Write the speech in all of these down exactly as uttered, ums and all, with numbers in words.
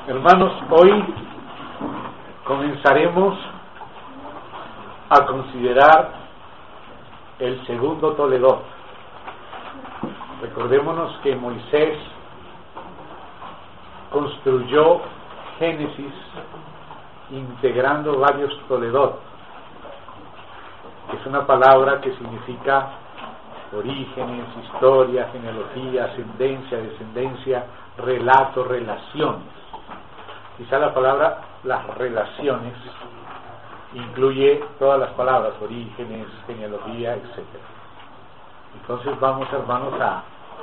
Hermanos, hoy comenzaremos a considerar el segundo Toledot. Recordémonos que Moisés construyó Génesis integrando varios Toledot, que es una palabra que significa orígenes, historia, genealogía, ascendencia, descendencia, relato, relaciones. Quizá la palabra las relaciones incluye todas las palabras, orígenes, genealogía, etcétera. Entonces vamos, hermanos, a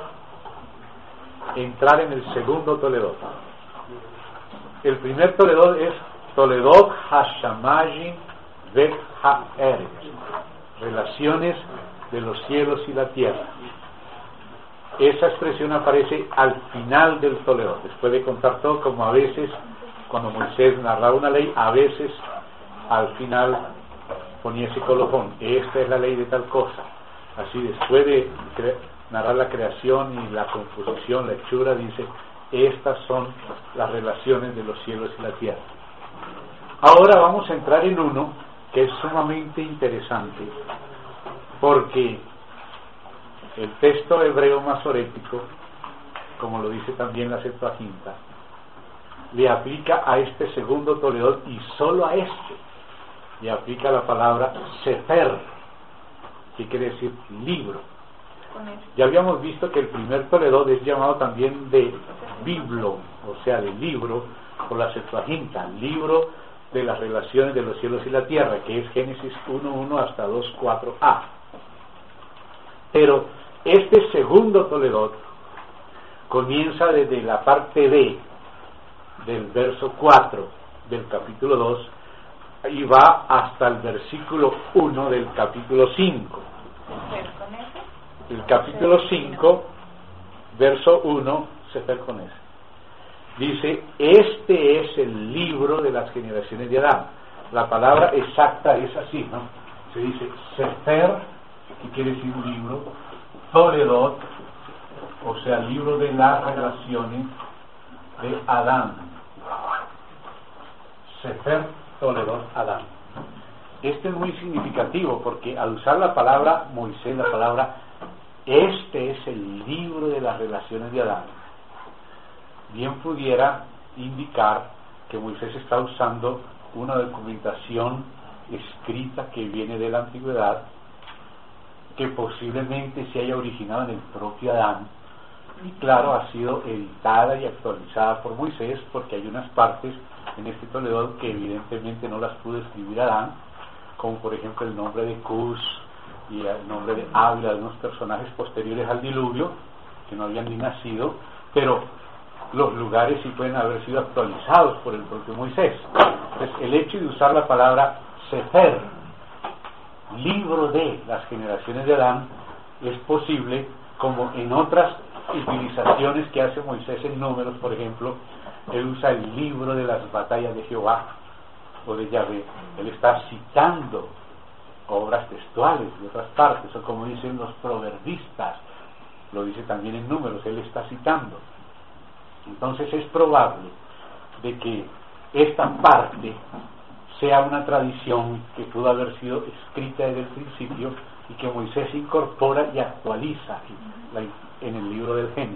entrar en el segundo Toledot. El primer Toledot es Toledot Hashamayim Vet Ha'eretz, relaciones de los cielos y la tierra. Esa expresión aparece al final del Toledot, después de contar todo, como a veces cuando Moisés narraba una ley, a veces al final ponía ese colofón: esta es la ley de tal cosa. Así, después de cre- narrar la creación y la composición, la hechura, dice: estas son las relaciones de los cielos y la tierra. Ahora vamos a entrar en uno que es sumamente interesante, porque el texto hebreo masorético, como lo dice también la Septuaginta, le aplica a este segundo Toledot, y solo a este le aplica la palabra sefer, que quiere decir libro. Ya habíamos visto que el primer Toledot es llamado también de biblo, o sea, de libro, por la Septuaginta, libro de las relaciones de los cielos y la tierra, que es Génesis uno uno hasta dos cuatro a. Pero este segundo Toledot comienza desde la parte B del verso cuatro del capítulo dos y va hasta el versículo uno del capítulo cinco. El capítulo cinco, verso uno, Sefer con ese. Dice: este es el libro de las generaciones de Adán. La palabra exacta es así, ¿no? Se dice Sefer, que quiere decir un libro, Toledot, o sea, libro de las relaciones de Adán. Sefer Toledot Adán. Este es muy significativo, porque al usar la palabra Moisés, la palabra este es el libro de las relaciones de Adán, bien pudiera indicar que Moisés está usando una documentación escrita que viene de la antigüedad, que posiblemente se haya originado en el propio Adán, y claro, ha sido editada y actualizada por Moisés, porque hay unas partes en este Toledot que evidentemente no las pudo escribir Adán, como por ejemplo el nombre de Cus y el nombre de Ávila, de unos personajes posteriores al diluvio que no habían ni nacido, pero los lugares sí pueden haber sido actualizados por el propio Moisés. Entonces, el hecho de usar la palabra Sefer, libro de las generaciones de Adán, es posible, como en otras utilizaciones que hace Moisés en Números, por ejemplo, él usa el libro de las batallas de Jehová o de Yahvé. Él está citando obras textuales de otras partes, o como dicen los proverbistas, lo dice también en Números, él está citando. Entonces es probable de que esta parte sea una tradición que pudo haber sido escrita desde el principio y que Moisés incorpora y actualiza en el libro del Génesis.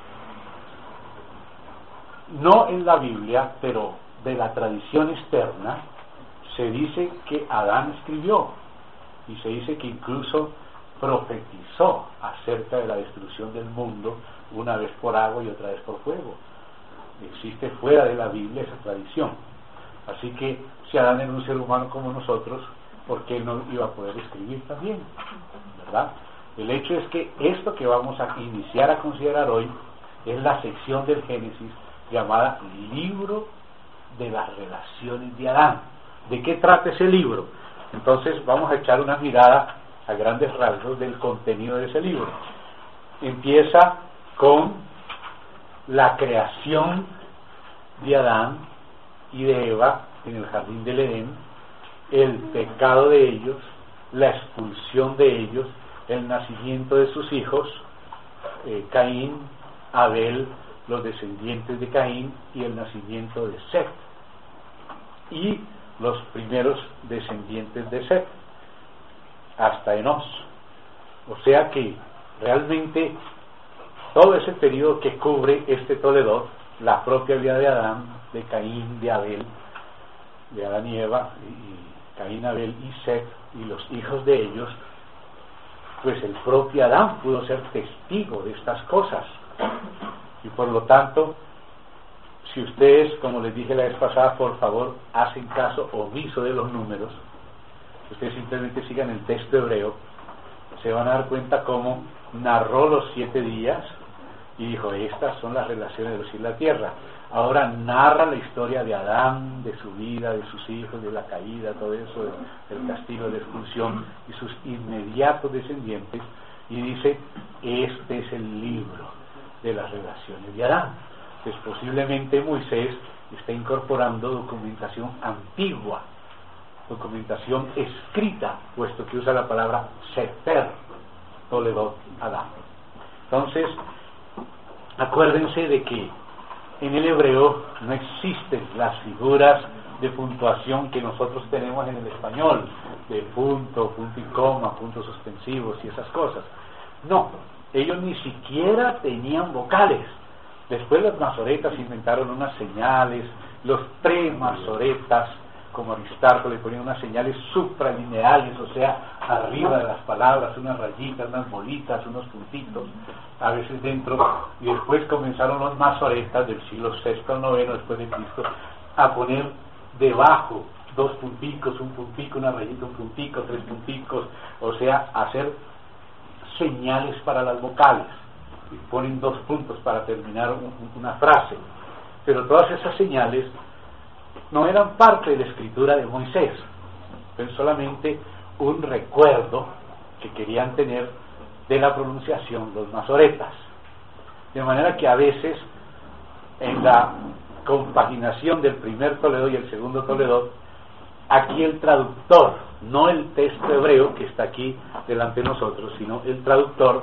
No en la Biblia, pero de la tradición externa, se dice que Adán escribió, y se dice que incluso profetizó acerca de la destrucción del mundo, una vez por agua y otra vez por fuego. Existe fuera de la Biblia esa tradición. Así que si Adán era un ser humano como nosotros, ¿por qué no iba a poder escribir también? ¿Verdad? El hecho es que esto que vamos a iniciar a considerar hoy es la sección del Génesis llamada Libro de las Relaciones de Adán. ¿De qué trata ese libro? Entonces vamos a echar una mirada a grandes rasgos del contenido de ese libro. Empieza con la creación de Adán y de Eva en el jardín del Edén, el pecado de ellos, la expulsión de ellos, el nacimiento de sus hijos, eh, Caín, Abel, los descendientes de Caín y el nacimiento de Set, y los primeros descendientes de Set, hasta Enos. O sea que realmente todo ese periodo que cubre este Toledot, la propia vida de Adán, de Caín, de Abel, de Adán y Eva, y Caín, Abel y Set, y los hijos de ellos, pues el propio Adán pudo ser testigo de estas cosas. Y por lo tanto, si ustedes, como les dije la vez pasada, por favor, hacen caso omiso de los números, ustedes simplemente sigan el texto hebreo, se van a dar cuenta cómo narró los siete días y dijo, estas son las relaciones de los cielos y la tierra. Ahora narra la historia de Adán, de su vida, de sus hijos, de la caída, todo eso, del castigo, de la expulsión y sus inmediatos descendientes, y dice, este es el libro de las relaciones de Adán. Pues posiblemente Moisés está incorporando documentación antigua, documentación escrita, puesto que usa la palabra Sefer, Toledot, Adán. Entonces, acuérdense de que en el hebreo no existen las figuras de puntuación que nosotros tenemos en el español, de punto, punto y coma, puntos suspensivos y esas cosas. No, ellos ni siquiera tenían vocales. Después los masoretas inventaron unas señales, los pre-masoretas, como Aristarco, le ponían unas señales supralineales, o sea, arriba de las palabras, unas rayitas, unas bolitas, unos puntitos, a veces dentro, y después comenzaron los masoretas del siglo sexto al noveno después de Cristo a poner debajo dos punticos, un puntico, una rayita, un puntico, tres punticos, o sea, hacer señales para las vocales, y ponen dos puntos para terminar un, una frase, pero todas esas señales no eran parte de la escritura de Moisés, es solamente un recuerdo que querían tener de la pronunciación los masoretas, de manera que a veces en la compaginación del primer Toledot y el segundo Toledot, aquí el traductor, no el texto hebreo que está aquí delante de nosotros, sino el traductor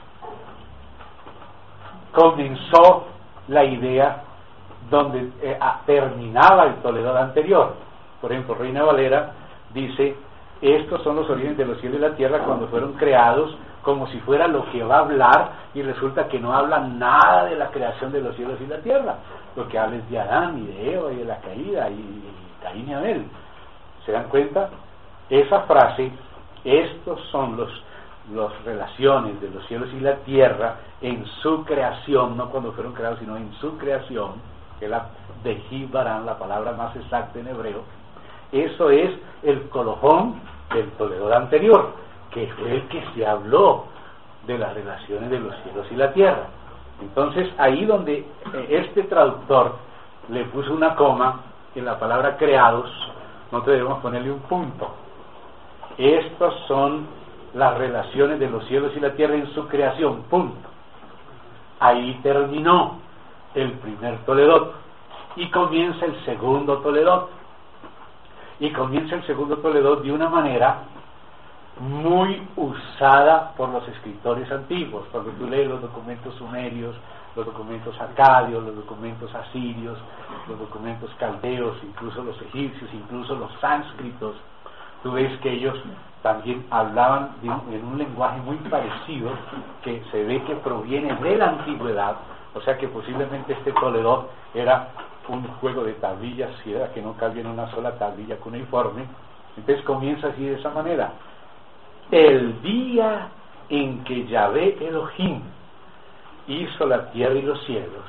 comenzó la idea donde eh, terminaba el Toledot anterior. Por ejemplo, Reina Valera dice, estos son los orígenes de los cielos y la tierra cuando fueron creados, como si fuera lo que va a hablar, y resulta que no habla nada de la creación de los cielos y la tierra, lo que habla es de Adán y de Eva y de la caída, y, y Caín y Abel. ¿Se dan cuenta? Esa frase, estos son los las relaciones de los cielos y la tierra en su creación, no cuando fueron creados, sino en su creación, que es la de Jibarán, la palabra más exacta en hebreo. Eso es el colofón del Toledot anterior, que fue el que se habló de las relaciones de los cielos y la tierra. Entonces, ahí donde este traductor le puso una coma en la palabra creados, nosotros debemos ponerle un punto. Estos son las relaciones de los cielos y la tierra en su creación, punto. Ahí terminó el primer Toledot y comienza el segundo Toledot. Y comienza el segundo Toledot de una manera muy usada por los escritores antiguos. Cuando tú lees los documentos sumerios, los documentos acadios, los documentos asirios, los documentos caldeos, incluso los egipcios, incluso los sánscritos, tú ves que ellos también hablaban de un, en un lenguaje muy parecido, que se ve que proviene de la antigüedad, o sea que posiblemente este Toledot era un juego de tablillas, si era que no cabía en una sola tablilla cuneiforme. Entonces comienza así de esa manera: el día en que Yahvé Elohim hizo la tierra y los cielos,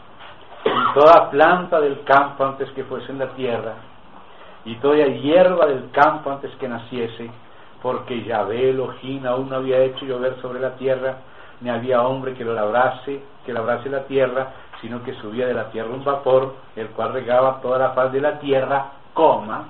y toda planta del campo antes que fuese en la tierra, y toda hierba del campo antes que naciese, porque Yahvé Elohim aún no había hecho llover sobre la tierra, ni había hombre que lo labrase, que labrase la tierra, sino que subía de la tierra un vapor, el cual regaba toda la faz de la tierra, coma,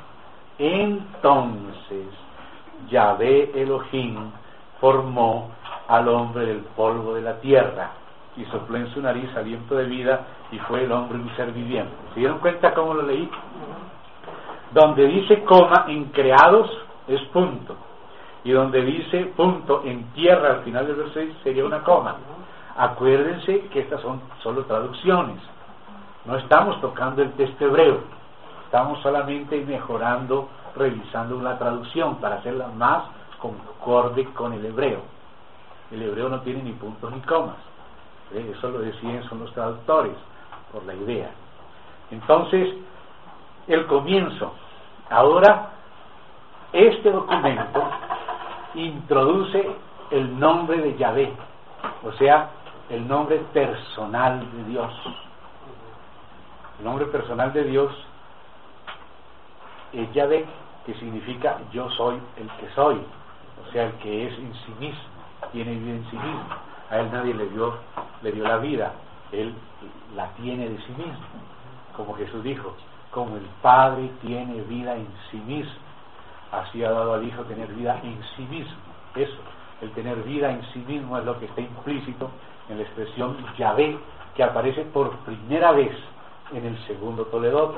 entonces Yahvé Elohim formó al hombre del polvo de la tierra, y sopló en su nariz aliento de vida, y fue el hombre un ser viviente. ¿Se dieron cuenta cómo lo leí? Donde dice coma en creados es punto, y donde dice punto en tierra al final del verso seis sería una coma. Acuérdense que estas son solo traducciones. No estamos tocando el texto hebreo. Estamos solamente mejorando, revisando una traducción para hacerla más concorde con el hebreo. El hebreo no tiene ni puntos ni comas. Eso lo deciden son los traductores, por la idea. Entonces, el comienzo. Ahora, este documento introduce el nombre de Yahvé, o sea, el nombre personal de Dios. El nombre personal de Dios es Yahvé, que significa yo soy el que soy, o sea, el que es en sí mismo, tiene vida en sí mismo. A él nadie le dio, le dio la vida, él la tiene de sí mismo. Como Jesús dijo, como el Padre tiene vida en sí mismo, así ha dado al Hijo tener vida en sí mismo. Eso, el tener vida en sí mismo es lo que está implícito en la expresión Yahvé, que aparece por primera vez en el segundo Toledot.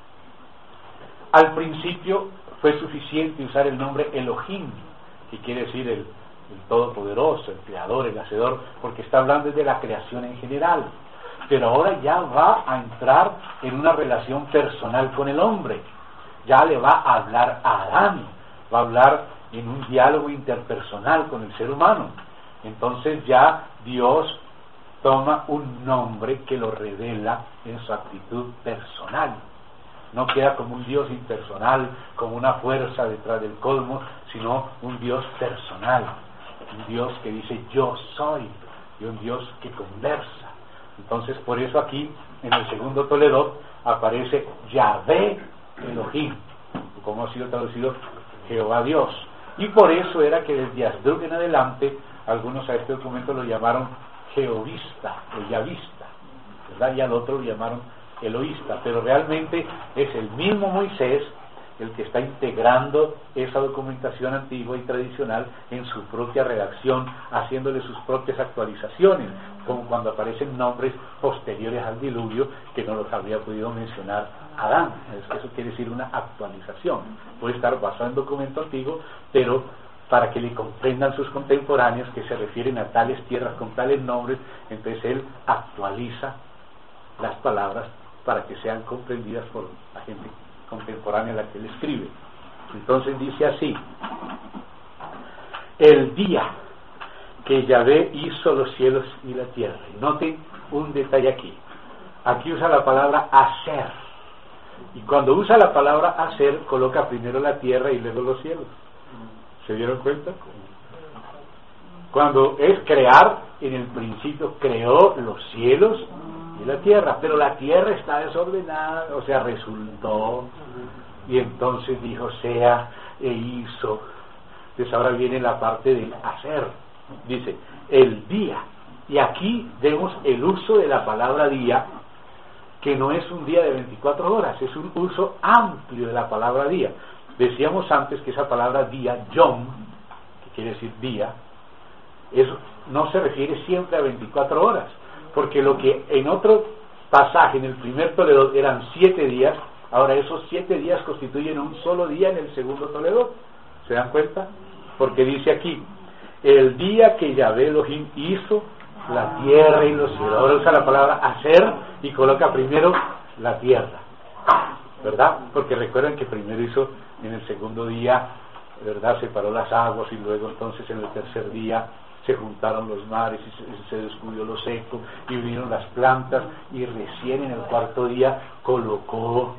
Al principio fue suficiente usar el nombre Elohim, que quiere decir el, el Todopoderoso, el Creador, el Hacedor, porque está hablando de la creación en general. Pero ahora ya va a entrar en una relación personal con el hombre. Ya le va a hablar a Adán, va a hablar en un diálogo interpersonal con el ser humano. Entonces ya Dios toma un nombre que lo revela en su actitud personal. No queda como un Dios impersonal, como una fuerza detrás del cosmos, sino un Dios personal, un Dios que dice yo soy, y un Dios que conversa. Entonces por eso aquí en el segundo Toledot aparece Yahvé Elohim, como ha sido traducido Jehová Dios. Y por eso era que desde Asdrúg en adelante algunos a este documento lo llamaron Jehovista o Yahvista, ¿verdad? Y al otro lo llamaron Eloísta, pero realmente es el mismo Moisés el que está integrando esa documentación antigua y tradicional en su propia redacción, haciéndole sus propias actualizaciones, como cuando aparecen nombres posteriores al diluvio que no los habría podido mencionar Adán. Eso quiere decir una actualización. Puede estar basado en documento antiguo, pero para que le comprendan sus contemporáneos que se refieren a tales tierras con tales nombres, entonces él actualiza las palabras para que sean comprendidas por la gente contemporánea a la que él escribe. Entonces dice así: el día que Yahvé hizo los cielos y la tierra. Y noten un detalle aquí. Aquí usa la palabra hacer. Y cuando usa la palabra hacer, coloca primero la tierra y luego los cielos. ¿Se dieron cuenta? Cuando es crear, en el principio creó los cielos y la tierra, pero la tierra está desordenada, o sea, resultó, y entonces dijo sea e hizo. Entonces ahora viene la parte del hacer. Dice el día, y aquí vemos el uso de la palabra día, que no es un día de veinticuatro horas, es un uso amplio de la palabra día. Decíamos antes que esa palabra día, yom, que quiere decir día, eso no se refiere siempre a veinticuatro horas, porque lo que en otro pasaje, en el primer Toledot, eran siete días, ahora esos siete días constituyen un solo día en el segundo Toledot. ¿Se dan cuenta? Porque dice aquí, el día que Yahvé Elohim hizo la tierra y los cielos. Ahora usa la palabra hacer y coloca primero la tierra, ¿verdad? Porque recuerden que primero hizo en el segundo día, ¿verdad? Separó las aguas y luego entonces en el tercer día se juntaron los mares y se, se descubrió lo seco y vinieron las plantas, y recién en el cuarto día colocó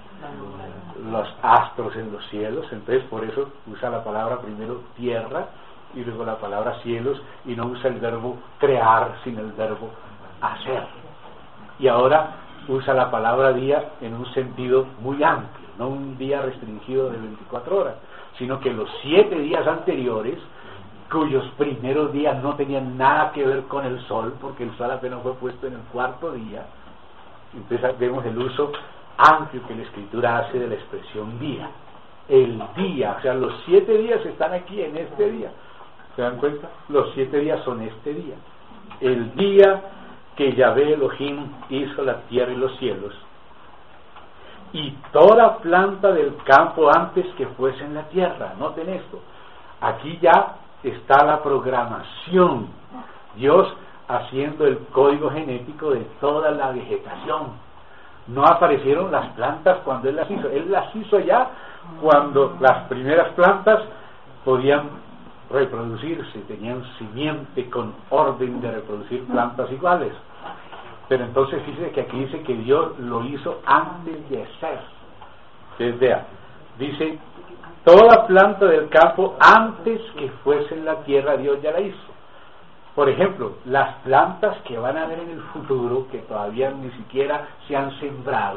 los astros en los cielos. Entonces por eso usa la palabra primero tierra y luego la palabra cielos, y no usa el verbo crear sino el verbo hacer. Y ahora usa la palabra día en un sentido muy amplio, no un día restringido de veinticuatro horas, sino que los siete días anteriores, cuyos primeros días no tenían nada que ver con el sol, porque el sol apenas fue puesto en el cuarto día. Entonces vemos el uso amplio que la Escritura hace de la expresión día. El día, o sea, los siete días están aquí en este día. ¿Se dan cuenta? Los siete días son este día. El día que Yahvé Elohim hizo la tierra y los cielos, y toda planta del campo antes que fuese en la tierra. Noten esto. Aquí ya está la programación. Dios haciendo el código genético de toda la vegetación. No aparecieron las plantas cuando Él las hizo. Él las hizo ya cuando las primeras plantas podían reproducirse, tenían simiente con orden de reproducir plantas iguales. Pero entonces fíjese que aquí dice que Dios lo hizo antes de ser. Entonces vea, dice, toda planta del campo antes que fuese en la tierra Dios ya la hizo. Por ejemplo, las plantas que van a haber en el futuro, que todavía ni siquiera se han sembrado,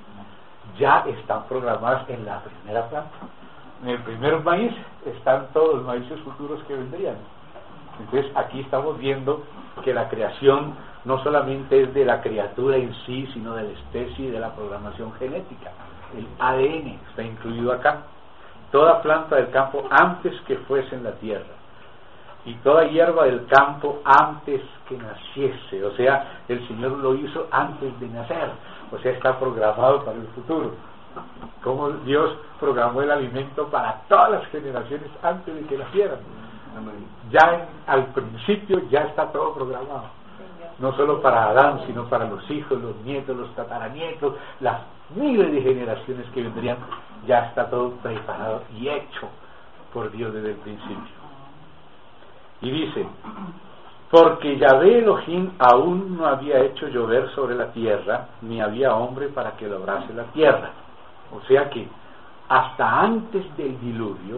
ya están programadas en la primera planta. En el primer maíz están todos los maíces futuros que vendrían. Entonces aquí estamos viendo que la creación no solamente es de la criatura en sí, sino de la especie y de la programación genética. El A D N está incluido acá. Toda planta del campo antes que fuese en la tierra, y toda hierba del campo antes que naciese. O sea, el Señor lo hizo antes de nacer. O sea, está programado para el futuro. Como Dios programó el alimento para todas las generaciones antes de que nacieran. Ya en, al principio ya está todo programado. No solo para Adán, sino para los hijos, los nietos, los tataranietos, las miles de generaciones que vendrían. Ya está todo preparado y hecho por Dios desde el principio. Y dice, porque Yahvé Elohim aún no había hecho llover sobre la tierra, ni había hombre para que labrase la tierra. O sea que hasta antes del diluvio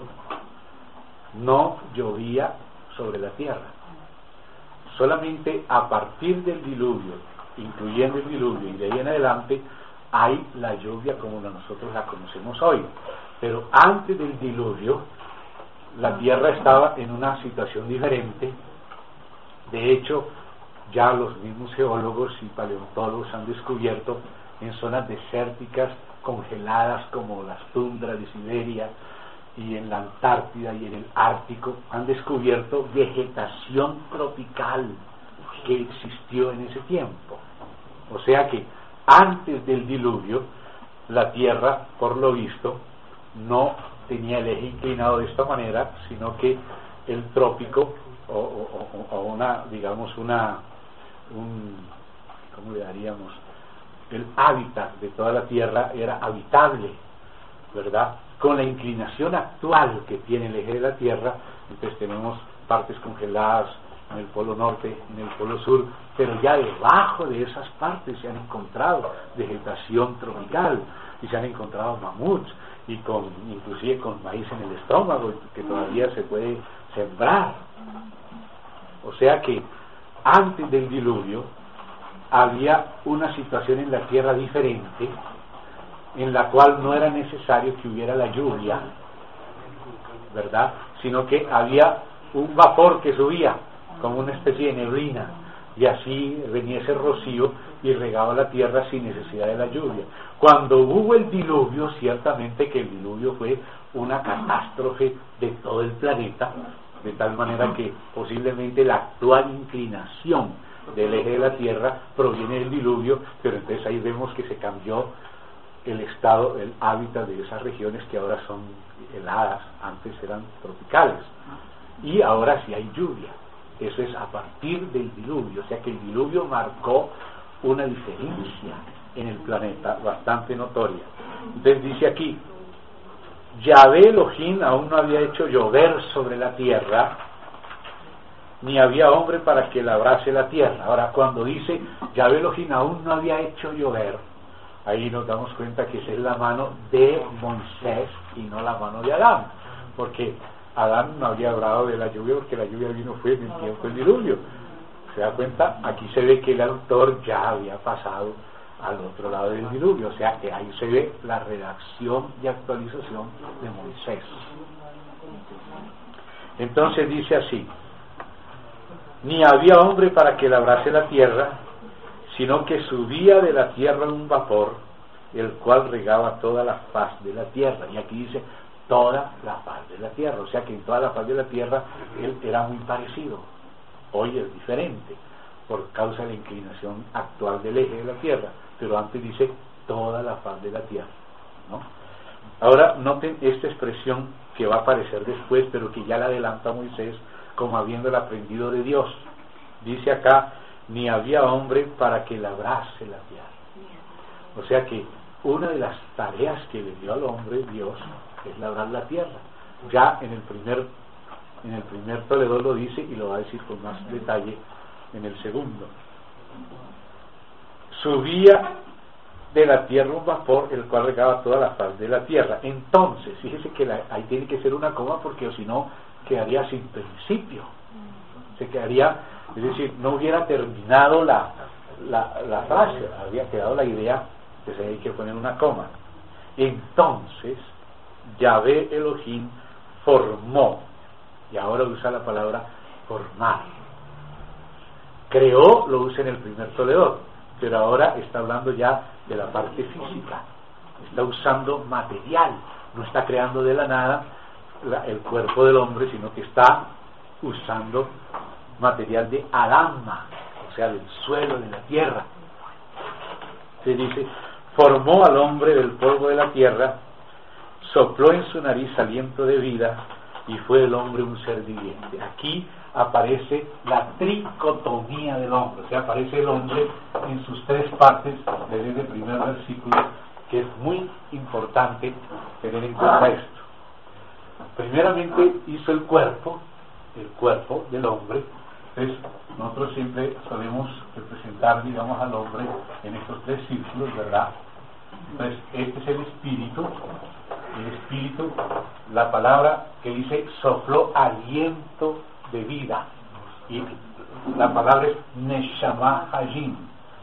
no llovía sobre la tierra. Solamente a partir del diluvio, incluyendo el diluvio y de ahí en adelante, hay la lluvia como nosotros la conocemos hoy. Pero antes del diluvio, la tierra estaba en una situación diferente. De hecho, ya los mismos geólogos y paleontólogos han descubierto en zonas desérticas congeladas como las tundras de Siberia y en la Antártida y en el Ártico, han descubierto vegetación tropical que existió en ese tiempo. O sea que antes del diluvio la tierra, por lo visto, no tenía el eje inclinado de esta manera, sino que el trópico o, o, o una, digamos, una un, ¿cómo le daríamos? El hábitat de toda la tierra era habitable, ¿verdad? Con la inclinación actual que tiene el eje de la tierra, entonces tenemos partes congeladas en el polo norte, en el polo sur, pero ya debajo de esas partes se han encontrado vegetación tropical y se han encontrado mamuts y con inclusive con maíz en el estómago que todavía se puede sembrar. O sea que antes del diluvio había una situación en la tierra diferente, en la cual no era necesario que hubiera la lluvia, ¿verdad? Sino que había un vapor que subía como una especie de neblina, y así venía ese rocío y regaba la tierra sin necesidad de la lluvia. Cuando hubo el diluvio, ciertamente que el diluvio fue una catástrofe de todo el planeta, de tal manera que posiblemente la actual inclinación del eje de la tierra proviene del diluvio, pero entonces ahí vemos que se cambió el estado, el hábitat de esas regiones que ahora son heladas, antes eran tropicales, y ahora sí hay lluvia. Eso es a partir del diluvio, o sea que el diluvio marcó una diferencia en el planeta bastante notoria. Entonces dice aquí, Yahvé Elohim aún no había hecho llover sobre la tierra, ni había hombre para que labrase la tierra. Ahora, cuando dice Yahvé Elohim aún no había hecho llover, ahí nos damos cuenta que esa es la mano de Moisés y no la mano de Adán, porque Adán no había hablado de la lluvia, porque la lluvia vino fue en el tiempo del diluvio. ¿Se da cuenta? Aquí se ve que el autor ya había pasado al otro lado del diluvio, o sea que ahí se ve la redacción y actualización de Moisés. Entonces dice así, ni había hombre para que labrase la tierra, sino que subía de la tierra un vapor, el cual regaba toda la faz de la tierra. Y aquí dice toda la faz de la tierra, o sea que en toda la faz de la tierra él era muy parecido. Hoy es diferente por causa de la inclinación actual del eje de la tierra, pero antes dice toda la faz de la tierra, ¿no? Ahora noten esta expresión que va a aparecer después, pero que ya la adelanta Moisés como habiéndola aprendido de Dios. dice acá, ni había hombre para que labrase la tierra. O sea que una de las tareas que le dio al hombre Dios es labrar la tierra. Ya en el primer en el primer Toledot lo dice, y lo va a decir con más detalle en el segundo. Subía de la tierra un vapor, el cual regaba toda la faz de la tierra. Entonces, fíjese que la, ahí tiene que ser una coma, porque o si no quedaría sin principio. Se quedaría, es decir, no hubiera terminado la, la, la frase, había quedado la idea que se hay que poner una coma. Entonces, Yahvé Elohim formó, y ahora usa la palabra formar. Creó, lo usa en el primer Toledot, pero ahora está hablando ya de la parte física, está usando material, no está creando de la nada la, el cuerpo del hombre, sino que está usando material de Adama, o sea, del suelo, de la tierra. Se dice, formó al hombre del polvo de la tierra, sopló en su nariz aliento de vida, y fue el hombre un ser viviente. Aquí aparece la tricotomía del hombre, o sea, aparece el hombre en sus tres partes desde el primer versículo, que es muy importante tener en cuenta esto. Primeramente hizo el cuerpo, el cuerpo del hombre. Entonces nosotros siempre solemos representar, digamos, al hombre en estos tres círculos, ¿verdad? Entonces este es el espíritu. El espíritu, la palabra que dice sopló aliento de vida, y la palabra es Neshama Hajim.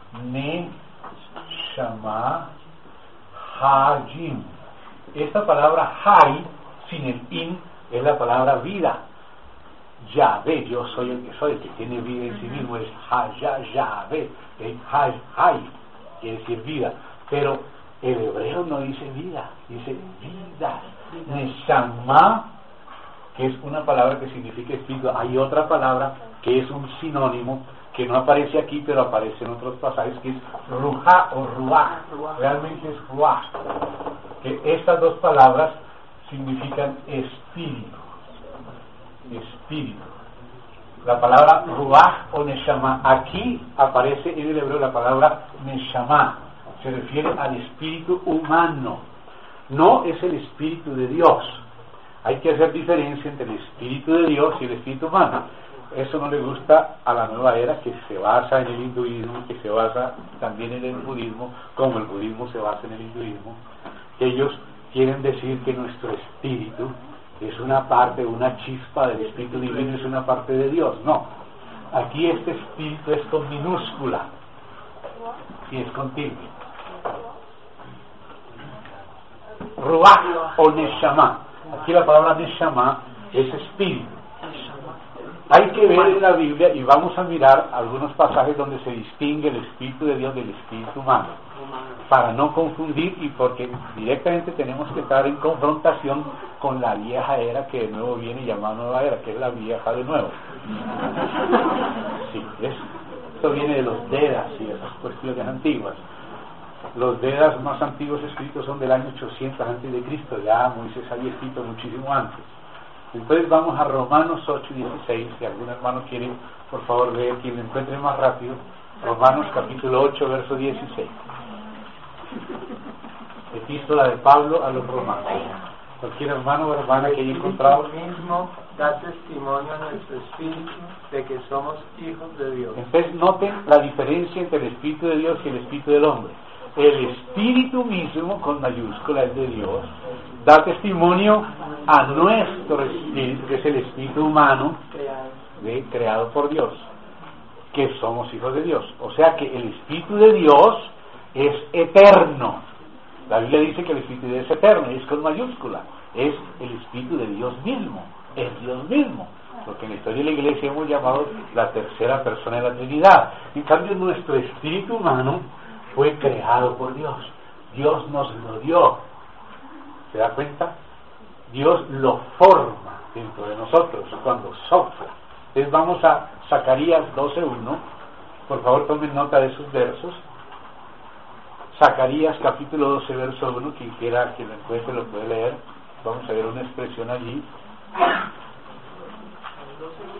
Neshama Hajim. Esta palabra Hay sin el in es la palabra vida. Yahvé, yo soy el que soy, el que tiene vida en sí mismo, es Haya Yahvé. Hay, hay quiere decir vida, pero el hebreo no dice vida, dice vida. Neshama, que es una palabra que significa espíritu. Hay otra palabra que es un sinónimo que no aparece aquí, pero aparece en otros pasajes, que es ruja o ruach. Realmente es ruach. Que estas dos palabras significan espíritu. Espíritu. La palabra ruach o neshama, aquí aparece en el hebreo la palabra neshama. Se refiere al espíritu humano, no es el espíritu de Dios. Hay que hacer diferencia entre el espíritu de Dios y el espíritu humano. Eso no le gusta a la nueva era, que se basa en el hinduismo, que se basa también en el budismo, como el budismo se basa en el hinduismo. Ellos quieren decir que nuestro espíritu es una parte, una chispa del espíritu divino, es una parte de Dios. No, aquí este espíritu es con minúscula y es con tilde. Ruach o Neshama. Aquí la palabra Neshama es espíritu. Hay que ver en la Biblia, y vamos a mirar algunos pasajes donde se distingue el espíritu de Dios del espíritu humano, para no confundir, y porque directamente tenemos que estar en confrontación con la vieja era que de nuevo viene llamada nueva era, que es la vieja de nuevo. Sí, es, esto viene de los Vedas y de esas cuestiones antiguas. Los Vedas más antiguos escritos son del año ochocientos antes de Cristo, ya Moisés había escrito muchísimo antes. Entonces vamos a Romanos ocho dieciséis, si algún hermano quiere, por favor, leer, quien lo encuentre más rápido. Romanos capítulo ocho, verso dieciséis. Epístola de Pablo a los romanos. Cualquier hermano o hermana que haya encontrado. El mismo da testimonio a nuestro espíritu de que somos hijos de Dios. Entonces noten la diferencia entre el espíritu de Dios y el espíritu del hombre. El espíritu mismo, con mayúscula, es de Dios, da testimonio a nuestro espíritu, que es el espíritu humano, de, creado por Dios, que somos hijos de Dios. O sea que el espíritu de Dios es eterno. La Biblia dice que el espíritu de Dios es eterno, es con mayúscula, es el espíritu de Dios mismo, es Dios mismo, lo que en la historia de la iglesia hemos llamado la tercera persona de la Trinidad. En cambio, nuestro espíritu humano fue creado por Dios. Dios nos lo dio. ¿Se da cuenta? Dios lo forma dentro de nosotros cuando sopla. Entonces vamos a Zacarías doce uno. Por favor, tomen nota de esos versos. Zacarías capítulo doce, verso uno. Quien quiera que lo encuentre lo puede leer. Vamos a ver una expresión allí.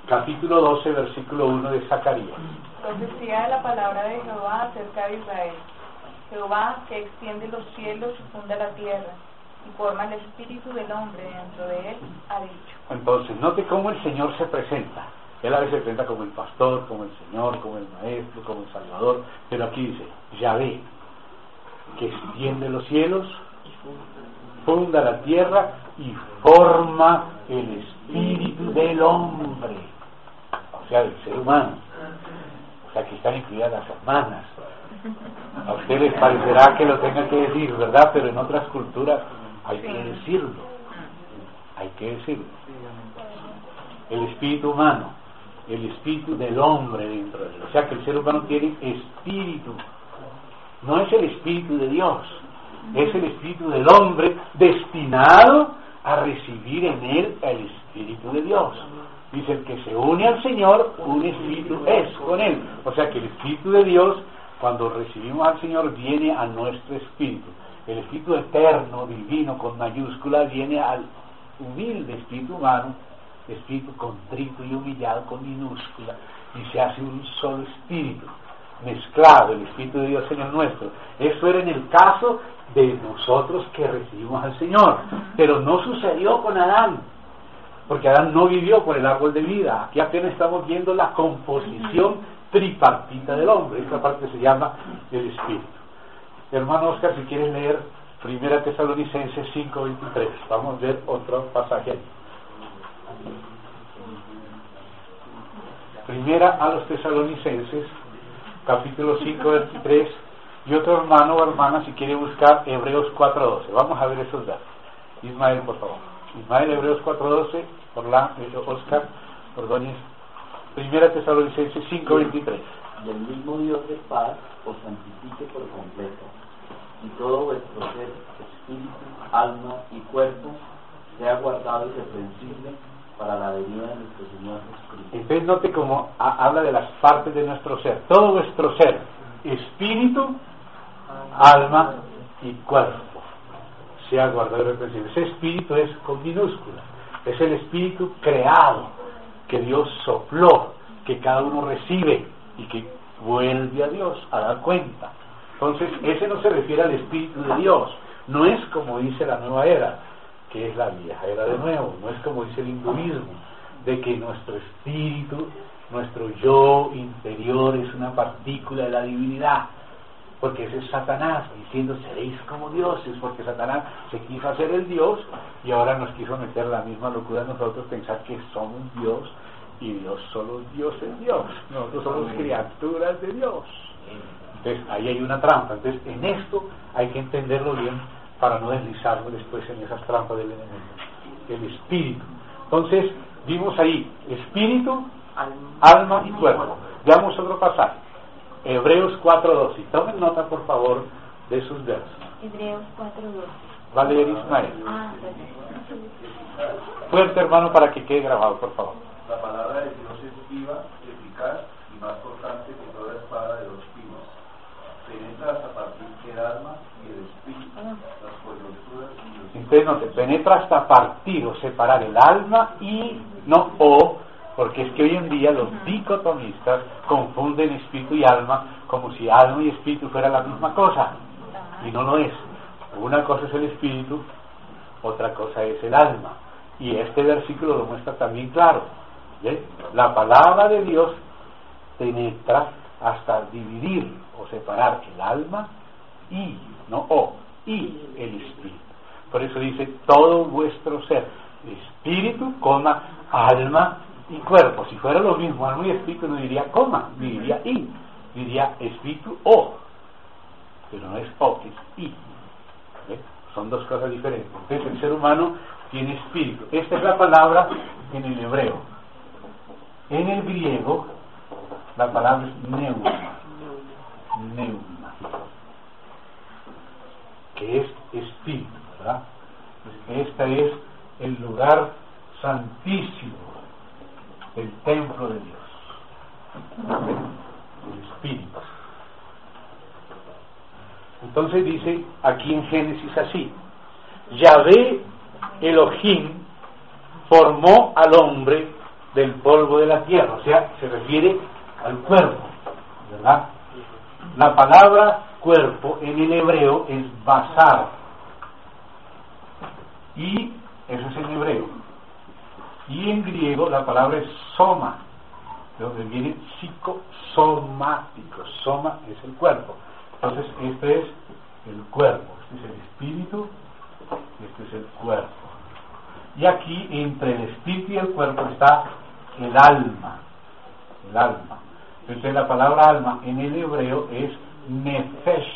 capítulo doce, versículo uno de Zacarías. Profecía de la palabra de Jehová acerca de Israel. Jehová, que extiende los cielos y funda la tierra, y forma el espíritu del hombre dentro de él, ha dicho. Entonces, note cómo el Señor se presenta. Él a veces se presenta como el pastor, como el Señor, como el maestro, como el Salvador, pero aquí dice, Yahvé, que extiende los cielos, funda la tierra y forma el espíritu del hombre, o sea, del ser humano. O sea, que están incluidas las hermanas. A ustedes les parecerá que lo tengan que decir, ¿verdad? Pero en otras culturas hay que decirlo. Hay que decirlo. El espíritu humano, el espíritu del hombre dentro de él. O sea, que el ser humano tiene espíritu. No es el espíritu de Dios, es el espíritu del hombre destinado a recibir en él el espíritu de Dios. Dice, el que se une al Señor, un espíritu es con él. O sea que el espíritu de Dios, cuando recibimos al Señor, viene a nuestro espíritu. El espíritu eterno, divino, con mayúscula, viene al humilde espíritu humano, espíritu contrito y humillado con minúscula, y se hace un solo espíritu, mezclado, el espíritu de Dios en el nuestro. Eso era en el caso de nosotros que recibimos al Señor, pero no sucedió con Adán, porque Adán no vivió por el árbol de vida. Aquí apenas estamos viendo la composición tripartita del hombre. Esta parte se llama el espíritu. Hermano Oscar, si quieres leer Primera Tesalonicenses cinco veintitrés, vamos a ver otro pasaje ahí. Primera a los Tesalonicenses, capítulo cinco, veintitrés, y otro hermano o hermana si quiere buscar Hebreos cuatro doce. Vamos a ver esos datos. Ismael, por favor. Ismael, Hebreos cuatro doce, Orlando, Oscar, Ordóñez. Primera Tesalonicenses cinco veintitrés. Y el mismo Dios de paz os santifique por completo, y todo vuestro ser, espíritu, alma y cuerpo sea guardado irreprensible para la venida de nuestro Señor Jesucristo. Entonces note cómo ha, habla de las partes de nuestro ser. Todo vuestro ser, espíritu, alma y cuerpo, sea guardado irreprensible. Ese espíritu es con minúscula, es el espíritu creado que Dios sopló, que cada uno recibe y que vuelve a Dios a dar cuenta. Entonces ese no se refiere al espíritu de Dios, no es como dice la nueva era, que es la vieja era de nuevo, no es como dice el hinduismo, de que nuestro espíritu, nuestro yo interior es una partícula de la divinidad, porque ese es Satanás diciendo seréis como dioses, porque Satanás se quiso hacer el Dios y ahora nos quiso meter la misma locura a nosotros, pensar que somos Dios y Dios solo Dios es Dios, nosotros somos criaturas de Dios. Entonces ahí hay una trampa. Entonces en esto hay que entenderlo bien para no deslizarnos después en esas trampas del enemigo. El espíritu. Entonces vimos ahí espíritu, alma y cuerpo. Veamos otro pasaje. Hebreos cuatro doce. Tomen nota por favor de sus versos. Hebreos cuatro doce. Va a leer Ismael. Ah, fuerte, hermano, para que quede grabado, por favor. La palabra de Dios es viva, eficaz y más cortante que toda espada de dos filos. Penetra hasta partir el alma y el espíritu, las coyunturas y los... Entonces no se penetra hasta partir o separar el alma y no o, porque es que hoy en día los dicotomistas confunden espíritu y alma como si alma y espíritu fuera la misma cosa, y no lo es. Una cosa es el espíritu, otra cosa es el alma, y este versículo lo muestra también claro. ¿Ve? La palabra de Dios penetra hasta dividir o separar el alma y, no o, y el espíritu. Por eso dice todo vuestro ser, espíritu, coma, alma y cuerpo. Si fuera lo mismo, alma y espíritu, no diría coma, diría y, diría espíritu o, pero no es o, es y. ¿Ve? Son dos cosas diferentes. Entonces el ser humano tiene espíritu. Esta es la palabra en el hebreo. En el griego la palabra es neuma, neuma, que es espíritu, ¿verdad? Este es el lugar santísimo del templo de Dios, el espíritu. Entonces dice aquí en Génesis así: Yahvé Elohim formó al hombre del polvo de la tierra, o sea, se refiere al cuerpo, ¿verdad? La palabra cuerpo en el hebreo es basar, y eso es en hebreo, y en griego la palabra es soma, de donde viene psicosomático. Soma es el cuerpo. Entonces este es el cuerpo, este es el espíritu, este es el cuerpo. Y aquí entre el espíritu y el cuerpo está el alma, el alma. Entonces la palabra alma en el hebreo es nefesh,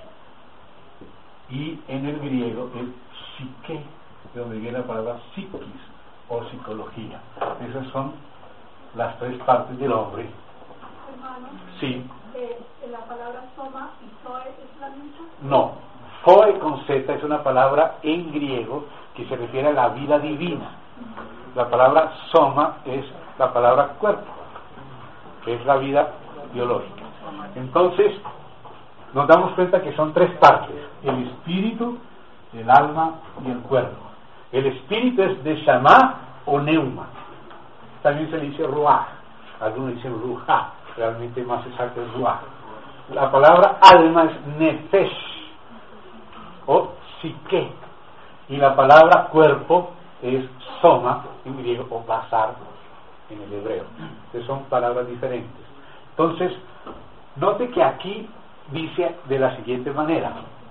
y en el griego es psique, de donde viene la palabra psiquis o psicología. Esas son las tres partes del hombre. Hermano, sí. Eh, ¿la palabra soma y zoe es la misma? No, zoe con z es una palabra en griego que se refiere a la vida divina. La palabra soma es la palabra cuerpo, que es la vida biológica. Entonces nos damos cuenta que son tres partes: el espíritu, el alma y el cuerpo. El espíritu es de Shama o Neuma, también se le dice Ruach, algunos dicen Ruja, realmente más exacto es Ruach. La palabra alma es Nefesh o Psique, y la palabra cuerpo es Soma en griego o Basar en el hebreo. Entonces son palabras diferentes. Entonces note que aquí dice de la siguiente manera: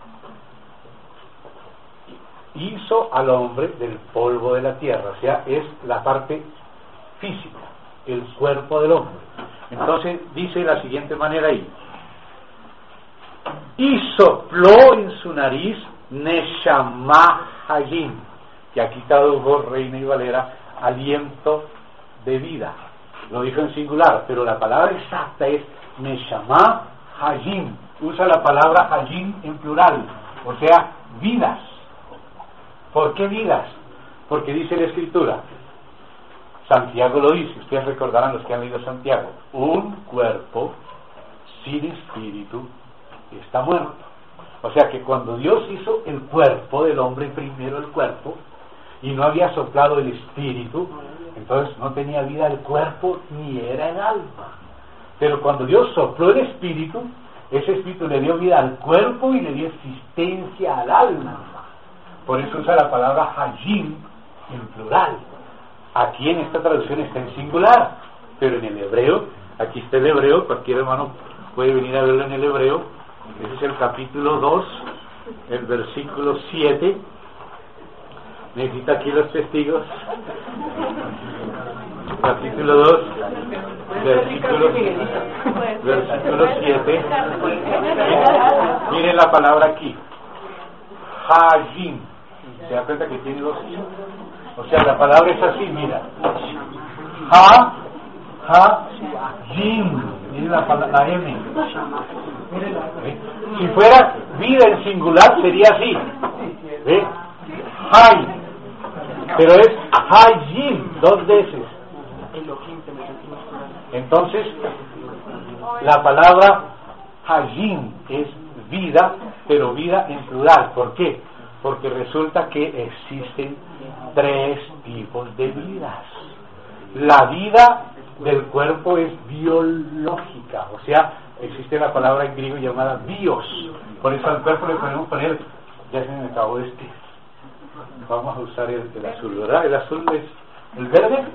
hizo al hombre del polvo de la tierra, o sea, es la parte física, el cuerpo del hombre. Entonces dice de la siguiente manera ahí: y sopló en su nariz Neshama Hayim, que aquí tradujo Reina y Valera aliento de vida. Lo dijo en singular, pero la palabra exacta es Neshama Hayim. Usa la palabra Hayim en plural, o sea, vidas. ¿Por qué vidas? Porque dice la Escritura, Santiago lo dice, ustedes recordarán los que han leído Santiago: un cuerpo sin espíritu está muerto. O sea que cuando Dios hizo el cuerpo del hombre, primero el cuerpo, y no había soplado el espíritu, entonces no tenía vida el cuerpo ni era el alma. Pero cuando Dios sopló el espíritu, ese espíritu le dio vida al cuerpo y le dio existencia al alma. Por eso usa la palabra Hayim en plural. Aquí en esta traducción está en singular, pero en el hebreo, aquí está el hebreo, cualquier hermano puede venir a verlo en el hebreo. Ese es el capítulo dos, el versículo siete. Necesito aquí los testigos. Capítulo dos, versículo, versículo siete. Miren la palabra aquí, Hayim. ¿Se da cuenta que tiene dos? O sea, la palabra es así, mira. Ha, ha, Jim. Miren la, la M. ¿Eh? Si fuera vida en singular sería así. ¿Eh? Hay. Pero es Hayim, dos veces. Entonces, la palabra Hayim es vida, pero vida en plural. ¿Por qué? Porque resulta que existen tres tipos de vidas. La vida del cuerpo es biológica, o sea, existe la palabra en griego llamada bios. Por eso al cuerpo le podemos poner, ya se me acabó este, vamos a usar el, el azul, ¿verdad? El azul es el verde.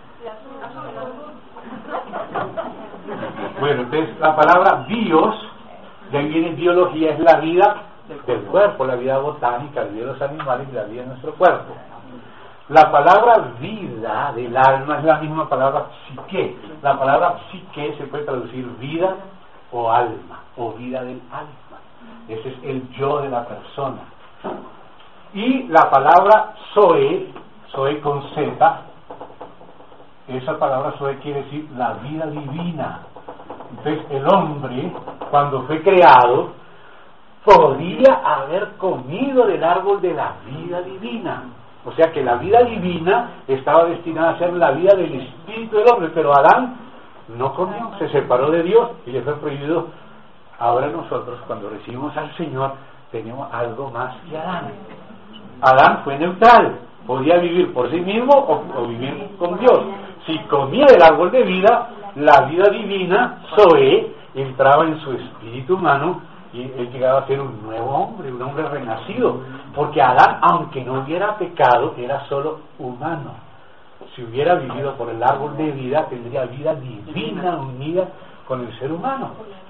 Bueno, entonces la palabra bios, de ahí viene biología, es la vida del cuerpo, la vida botánica, la vida de los animales y la vida de nuestro cuerpo. La palabra vida del alma es la misma palabra psique. La palabra psique se puede traducir vida o alma, o vida del alma. Ese es el yo de la persona. Y la palabra zoe, zoe con z, esa palabra zoe quiere decir la vida divina. Entonces el hombre, cuando fue creado, podía haber comido del árbol de la vida divina. O sea que la vida divina estaba destinada a ser la vida del espíritu del hombre, pero Adán no comió, se separó de Dios y le fue prohibido. Ahora nosotros, cuando recibimos al Señor, tenemos algo más que Adán. Adán fue neutral, podía vivir por sí mismo o, o vivir con Dios. si comía del árbol de vida, la vida divina, Zoé, entraba en su espíritu humano y él llegaba a ser un nuevo hombre, un hombre renacido, porque Adán, aunque no hubiera pecado, era solo humano. Si hubiera vivido por el árbol de vida, tendría vida divina unida con el ser humano.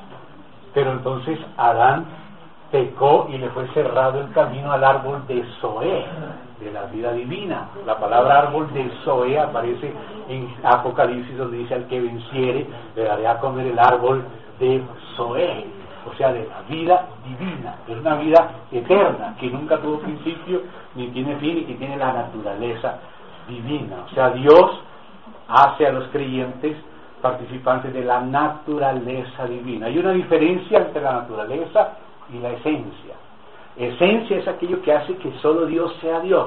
Pero entonces Adán pecó y le fue cerrado el camino al árbol de Zoé, de la vida divina. La palabra árbol de Zoé aparece en Apocalipsis, donde dice: al que venciere le daré a comer el árbol de Zoé, o sea, de la vida divina. Es una vida eterna, que nunca tuvo principio ni tiene fin, y que tiene la naturaleza divina. O sea, Dios hace a los creyentes participantes de la naturaleza divina. Hay una diferencia entre la naturaleza y la esencia. Esencia es aquello que hace que solo Dios sea Dios,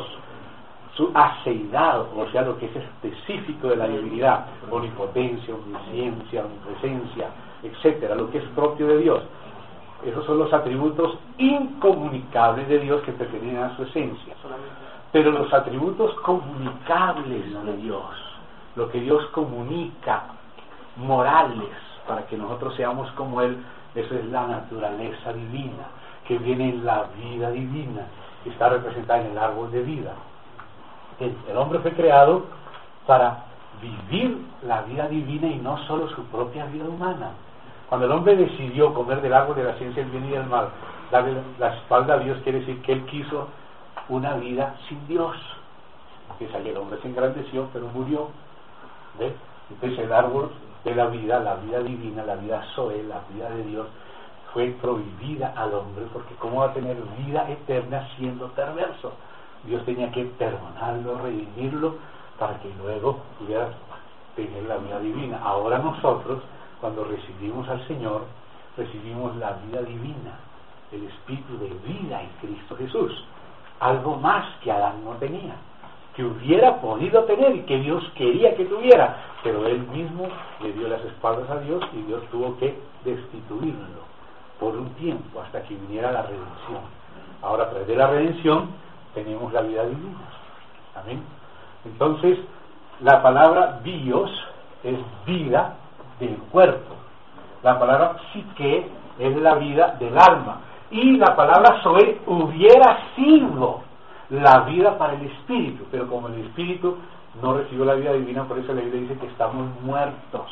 su aceidad, o sea, lo que es específico de la divinidad: omnipotencia, omnisciencia, omnipresencia, etcétera, lo que es propio de Dios. Esos son los atributos incomunicables de Dios que pertenecen a su esencia. Pero los atributos comunicables de Dios, lo que Dios comunica, morales, para que nosotros seamos como Él, eso es la naturaleza divina, que viene en la vida divina, que está representada en el árbol de vida. El, el hombre fue creado para vivir la vida divina y no solo su propia vida humana. Cuando el hombre decidió comer del árbol de la ciencia del bien y del mal, darle la espalda a Dios, quiere decir que él quiso una vida sin Dios. Entonces el hombre se engrandeció, pero murió. ¿Ve? Entonces el árbol de la vida, la vida divina, la vida Zoé, la vida de Dios, fue prohibida al hombre, porque ¿cómo va a tener vida eterna siendo perverso? Dios tenía que perdonarlo, redimirlo, para que luego pudiera tener la vida divina. Ahora nosotros, cuando recibimos al Señor, recibimos la vida divina, el espíritu de vida en Cristo Jesús, algo más que Adán no tenía, que hubiera podido tener y que Dios quería que tuviera, pero él mismo le dio las espaldas a Dios y Dios tuvo que destituirlo por un tiempo hasta que viniera la redención. Ahora, a través de la redención tenemos la vida divina. Amén. Entonces, la palabra bios es vida del cuerpo, la palabra psique es la vida del alma, y la palabra zoe hubiera sido la vida para el espíritu, pero como el espíritu no recibió la vida divina, por eso la Biblia dice que estamos muertos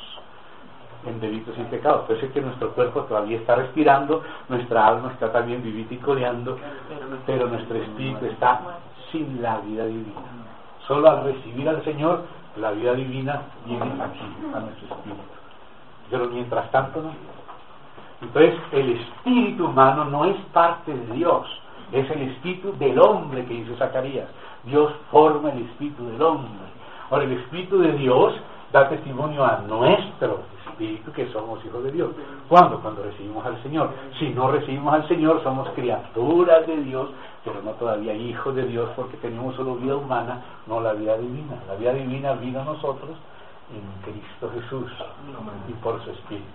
en delitos y pecados. Por eso es que nuestro cuerpo todavía está respirando, nuestra alma está también vivita y coleando, pero nuestro espíritu está sin la vida divina. Solo al recibir al Señor, la vida divina viene aquí, a nuestro espíritu. Pero mientras tanto no. Entonces el espíritu humano no es parte de Dios, es el espíritu del hombre, que dice Zacarías. Dios forma el espíritu del hombre. Ahora, el espíritu de Dios da testimonio a nuestro espíritu que somos hijos de Dios. ¿Cuándo? Cuando recibimos al Señor. Si no recibimos al Señor, somos criaturas de Dios, pero no todavía hijos de Dios, porque tenemos solo vida humana, no la vida divina. La vida divina vino a nosotros en Cristo Jesús y por su espíritu.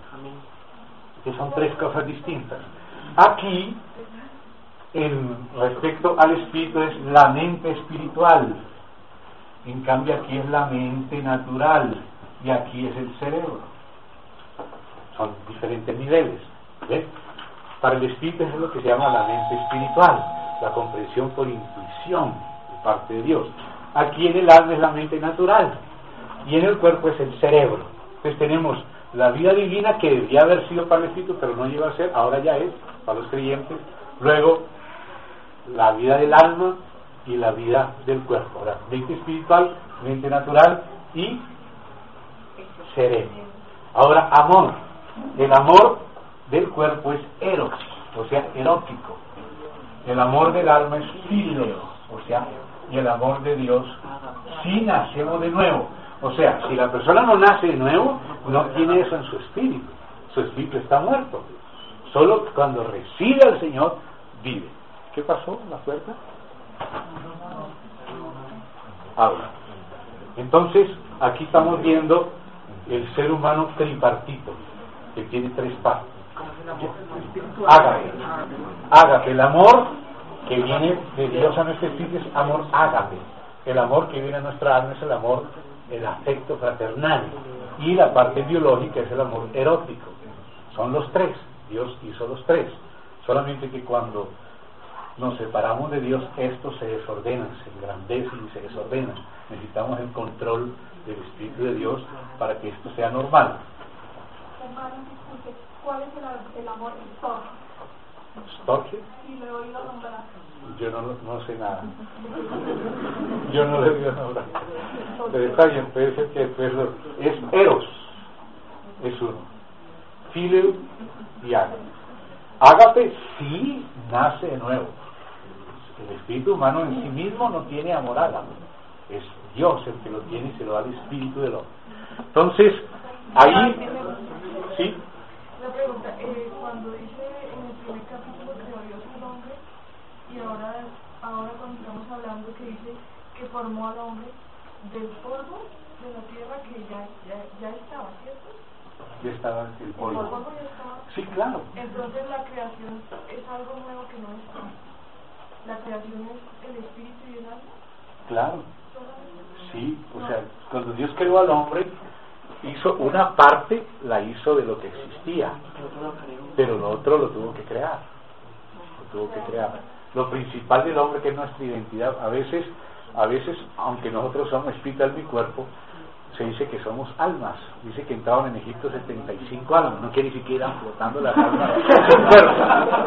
Que son tres cosas distintas. Aquí, en respecto al espíritu, es la mente espiritual. En cambio, aquí es la mente natural y aquí es el cerebro. Son diferentes niveles. ¿Ves? Para el espíritu es lo que se llama la mente espiritual, la comprensión por intuición de parte de Dios. Aquí en el alma es la mente natural y en el cuerpo es el cerebro. Entonces tenemos la vida divina, que debía haber sido para el espíritu, pero no llegó a ser, ahora ya es para los creyentes. Luego la vida del alma y la vida del cuerpo. Ahora, mente espiritual, mente natural y cerebro. Ahora, amor. El amor del cuerpo es eros, o sea, erótico. El amor del alma es filio, o sea, y el amor de Dios, si nacemos de nuevo. O sea, si la persona no nace de nuevo, no tiene eso en su espíritu. Su espíritu está muerto. Solo cuando recibe al Señor, vive. ¿Qué pasó en la puerta? Ahora, entonces, aquí estamos viendo el ser humano tripartito, que tiene tres partes. Ágape. Ágape, el amor que viene de Dios a nuestro espíritu es amor ágape. El amor que viene a nuestra alma es el amor el afecto fraternal, y la parte biológica es el amor erótico. Son los tres, Dios hizo los tres, solamente que cuando nos separamos de Dios, estos se desordenan, se engrandecen y se desordenan. Necesitamos el control del Espíritu de Dios para que esto sea normal. Hermano, disculpe, ¿cuál es el, el amor histórico? ¿Storge? Sí, le he oído nombrar. Yo no, no sé nada. Yo no le digo nada. Pero está bien, puede ser que pues, es Eros, es uno. Fileo y Ágape. Ágape sí nace de nuevo. El espíritu humano en sí mismo no tiene amor ágape. Es Dios el que lo tiene y se lo da al espíritu del hombre. Entonces, ahí, sí. La pregunta, eh, cuando dice en el primer capítulo creó Dios al hombre, y ahora, ahora cuando estamos hablando que dice que formó al hombre del polvo de la tierra que ya, ya, ya estaba, ¿cierto? Ya estaba el polvo. El polvo ya estaba. Sí, claro. Entonces la creación es algo nuevo que no está. La creación es el espíritu y el alma. Claro. Sí, o sea, cuando Dios creó al hombre, hizo una parte, la hizo de lo que existía, pero lo otro lo tuvo que crear. Lo tuvo que crear. Lo principal del hombre, que es nuestra identidad, a veces, a veces, aunque nosotros somos espíritu, alma y cuerpo, se dice que somos almas. Dice que entraron en Egipto setenta y cinco almas, no quiere ni siquiera flotando las almas sin cuerpo.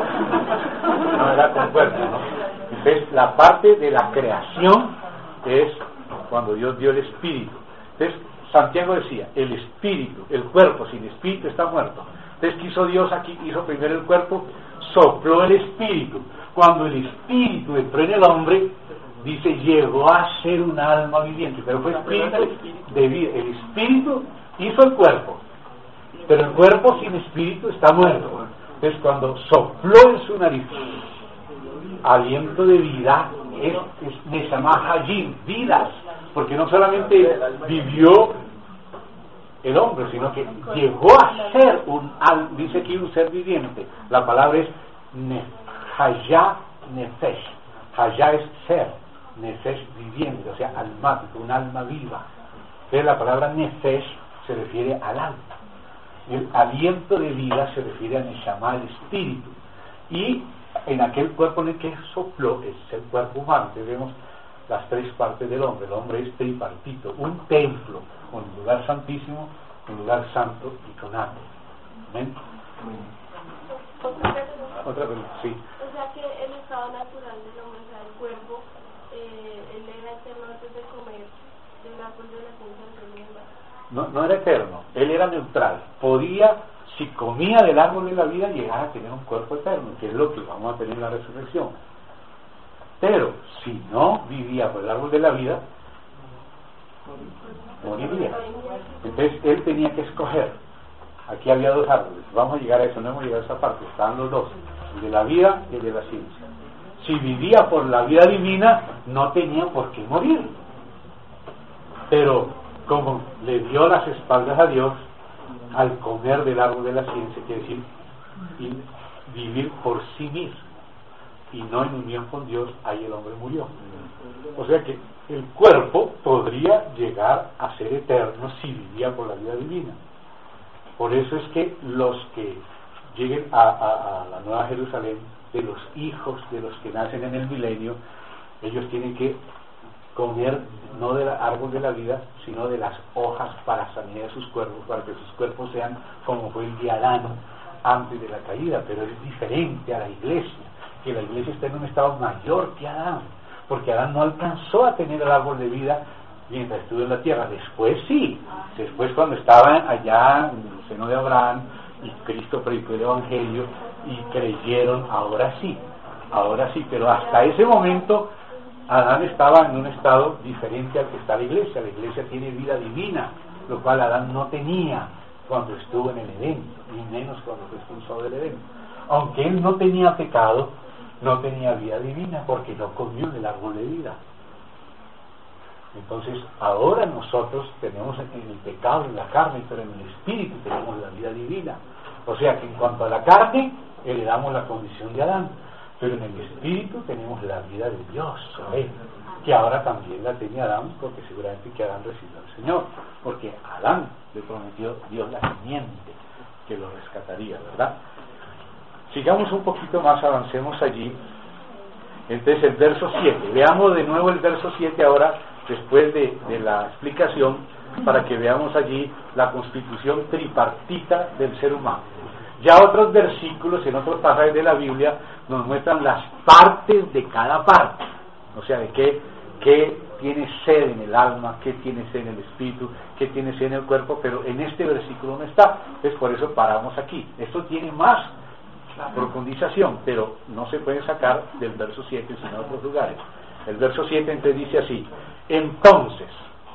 No era con cuerpo, ¿no? Entonces, la parte de la creación es cuando Dios dio el espíritu. Entonces, Santiago decía, el espíritu, el cuerpo sin espíritu está muerto. Entonces, ¿qué hizo Dios aquí? Hizo primero el cuerpo, sopló el espíritu. Cuando el espíritu entró en el hombre, dice, llegó a ser un alma viviente, pero fue espíritu de vida. El espíritu hizo el cuerpo, pero el cuerpo sin espíritu está muerto. Entonces, cuando sopló en su nariz aliento de vida, es, es Neshama Hayim, vidas, porque no solamente vivió el hombre, sino que llegó a ser un, dice aquí, un ser viviente. La palabra es ne, Hayá Nefesh. Hayá es ser, Nefesh viviente, o sea, almático, un alma viva. Entonces la palabra Nefesh se refiere al alma. El aliento de vida se refiere a Neshama, el espíritu. Y en aquel cuerpo en el que sopló, es el cuerpo humano. Entonces vemos las tres partes del hombre. El hombre es tripartito, un templo, un lugar santísimo, un lugar santo y con hambre. ¿Amén? Otra pregunta, sí. O sea que el estado natural del hombre, o sea, el cuerpo, eh, él era eterno antes de comer del árbol de la ciencia del bien. No, no era eterno, él era neutral. Podía, si comía del árbol de la vida, llegar a tener un cuerpo eterno, que es lo que vamos a tener en la resurrección. Pero si no vivía por el árbol de la vida, moriría. Entonces él tenía que escoger. Aquí había dos árboles, vamos a llegar a eso, no hemos llegado a esa parte, estaban los dos, el de la vida y el de la ciencia. Si vivía por la vida divina, no tenía por qué morir. Pero como le dio las espaldas a Dios, al comer del árbol de la ciencia, quiere decir vivir por sí mismo y no en unión con Dios, ahí el hombre murió. O sea que el cuerpo podría llegar a ser eterno si vivía por la vida divina. Por eso es que los que lleguen a, a, a la Nueva Jerusalén, de los hijos de los que nacen en el milenio, ellos tienen que comer no del árbol de la vida, sino de las hojas para sanidad de sus cuerpos, para que sus cuerpos sean como fue el de Adán antes de la caída. Pero es diferente a la iglesia, que la iglesia está en un estado mayor que Adán, porque Adán no alcanzó a tener el árbol de vida mientras estuvo en la tierra. Después sí, después cuando estaban allá en el seno de Abraham y Cristo predicó el Evangelio y creyeron, ahora sí, ahora sí, pero hasta ese momento Adán estaba en un estado diferente al que está la iglesia. La iglesia tiene vida divina, lo cual Adán no tenía cuando estuvo en el Edén, ni menos cuando fue expulsado del Edén. Aunque él no tenía pecado, no tenía vida divina porque no comió del árbol de vida. Entonces ahora nosotros tenemos en el pecado, en la carne, pero en el espíritu tenemos la vida divina. O sea que en cuanto a la carne heredamos la condición de Adán, pero en el espíritu tenemos la vida de Dios. ¿sabes? que ahora también la tenía Adán, porque seguramente que Adán recibió al Señor, porque a Adán le prometió Dios la simiente que lo rescataría, ¿verdad? Sigamos un poquito más, avancemos allí. Entonces el verso siete, veamos de nuevo el verso siete ahora, después de, de la explicación, para que veamos allí la constitución tripartita del ser humano. Ya otros versículos en otros pasajes de la Biblia nos muestran las partes de cada parte, o sea, de qué, qué tiene sed en el alma, qué tiene sed en el espíritu, qué tiene sed en el cuerpo, pero en este versículo no está. Entonces por eso paramos aquí. Esto tiene más profundización, pero no se puede sacar del verso siete sino de otros lugares. El verso siete entonces dice así: entonces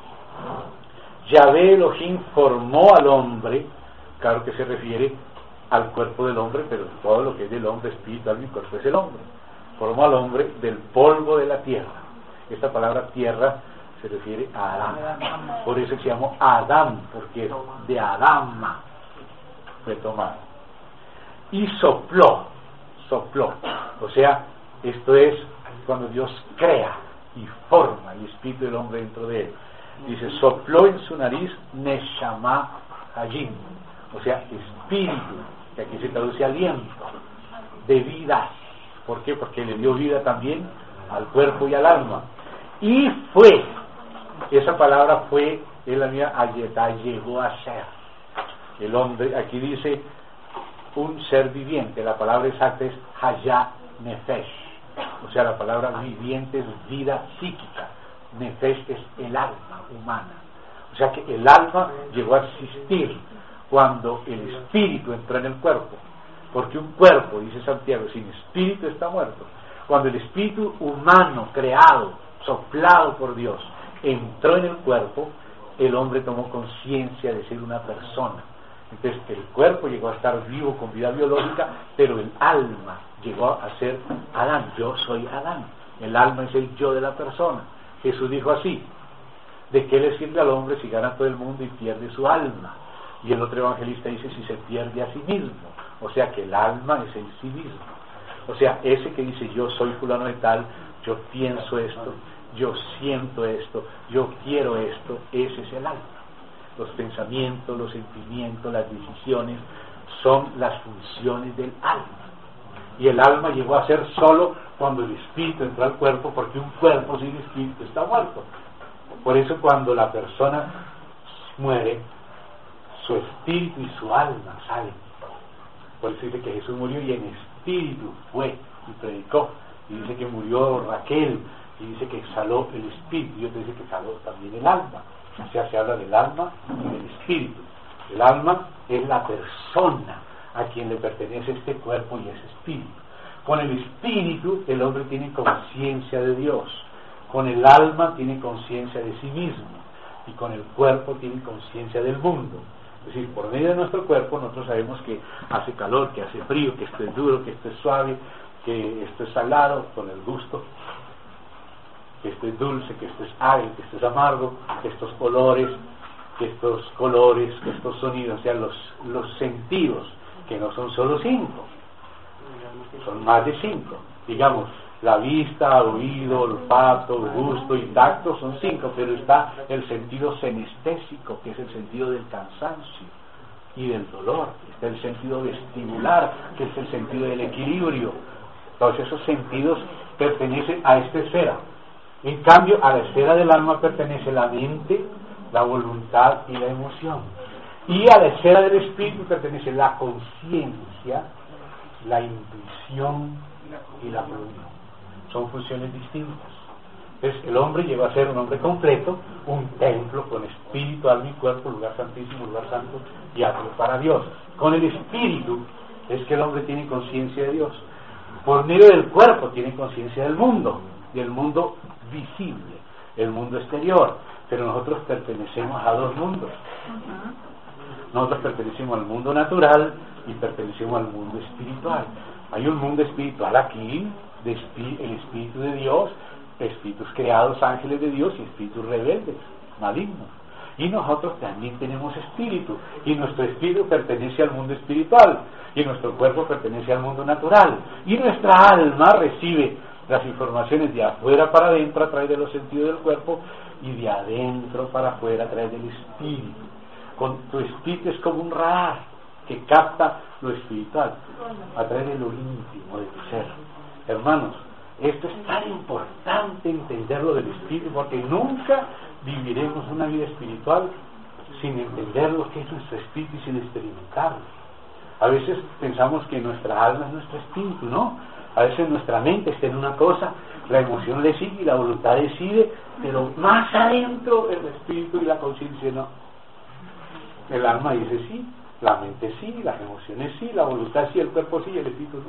Yahvé Elohim formó al hombre, claro que se refiere al cuerpo del hombre, pero todo lo que es del hombre, espíritu, alma y cuerpo es el hombre. Formó al hombre del polvo de la tierra. Esta palabra tierra se refiere a Adán, por eso se llamó Adán, porque de Adama fue tomado. Y sopló, sopló, o sea, esto es cuando Dios crea y forma el espíritu del hombre dentro de él. Dice, sopló en su nariz Neshama Hayim, o sea, espíritu, que aquí se traduce aliento, de vida. ¿Por qué? Porque le dio vida también al cuerpo y al alma. Y fue, esa palabra fue, es la mía, ayetá, llegó a ser. El hombre, aquí dice, un ser viviente, la palabra exacta es Hayá Nefesh, o sea, la palabra viviente es vida psíquica, Nefesh es el alma humana, o sea que el alma llegó a existir cuando el espíritu entró en el cuerpo, porque un cuerpo, dice Santiago, sin espíritu está muerto. Cuando el espíritu humano creado, soplado por Dios, entró en el cuerpo, el hombre tomó conciencia de ser una persona. Entonces el cuerpo llegó a estar vivo con vida biológica, pero el alma llegó a ser Adán. Yo soy Adán. El alma es el yo de la persona. Jesús dijo así: ¿de qué le sirve al hombre si gana todo el mundo y pierde su alma? Y el otro evangelista dice, si se pierde a sí mismo. O sea que el alma es el sí mismo. O sea, ese que dice yo soy fulano de tal, yo pienso esto, yo siento esto, yo quiero esto, ese es el alma. Los pensamientos, los sentimientos, las decisiones son las funciones del alma. Y el alma llegó a ser solo cuando el espíritu entró al cuerpo, porque un cuerpo sin espíritu está muerto. Por eso cuando la persona muere, su espíritu y su alma salen. Por eso dice que Jesús murió y en espíritu fue y predicó. Y dice que murió Raquel, y dice que exhaló el espíritu, y otro dice que exhaló también el alma. O sea, se habla del alma y del espíritu. El alma es la persona a quien le pertenece este cuerpo y ese espíritu. Con el espíritu el hombre tiene conciencia de Dios, con el alma tiene conciencia de sí mismo, y con el cuerpo tiene conciencia del mundo. Es decir, por medio de nuestro cuerpo nosotros sabemos que hace calor, que hace frío, que esto es duro, que esto es suave, que esto es salado, con el gusto, que esto es dulce, que esto es agrio, que esto es amargo, que estos olores, que estos colores, que estos sonidos, o sea, los, los sentidos, que no son solo cinco, son más de cinco. Digamos, la vista, oído, olfato, gusto y tacto son cinco, pero está el sentido senestésico, que es el sentido del cansancio y del dolor. Está el sentido vestibular, que es el sentido del equilibrio. Todos esos sentidos pertenecen a esta esfera. En cambio, a la esfera del alma pertenece la mente, la voluntad y la emoción. Y a la esfera del espíritu pertenece la conciencia, la intuición y la voluntad. Son funciones distintas. Entonces, el hombre llegó a ser un hombre completo, un templo con espíritu, alma y cuerpo, lugar santísimo, lugar santo y atrio para Dios. Con el espíritu es que el hombre tiene conciencia de Dios. Por medio del cuerpo tiene conciencia del mundo, del mundo visible, el mundo exterior. Pero nosotros pertenecemos a dos mundos. Nosotros pertenecemos al mundo natural y pertenecemos al mundo espiritual. Hay un mundo espiritual aquí, de espí- el espíritu de Dios, espíritus creados, ángeles de Dios y espíritus rebeldes, malignos. Y nosotros también tenemos espíritu, y nuestro espíritu pertenece al mundo espiritual, y nuestro cuerpo pertenece al mundo natural, y nuestra alma recibe las informaciones de afuera para adentro a través de los sentidos del cuerpo y de adentro para afuera a través del espíritu. Con tu espíritu es como un radar que capta lo espiritual a través de lo íntimo de tu ser. Hermanos, esto es tan importante entenderlo del espíritu, porque nunca viviremos una vida espiritual sin entender lo que es nuestro espíritu y sin experimentarlo. A veces pensamos que nuestra alma es nuestro espíritu, ¿no? A veces nuestra mente está en una cosa, la emoción le sigue y la voluntad decide, pero más adentro el espíritu y la conciencia no. El alma dice sí, la mente sí, las emociones sí, la voluntad sí, el cuerpo sí y el espíritu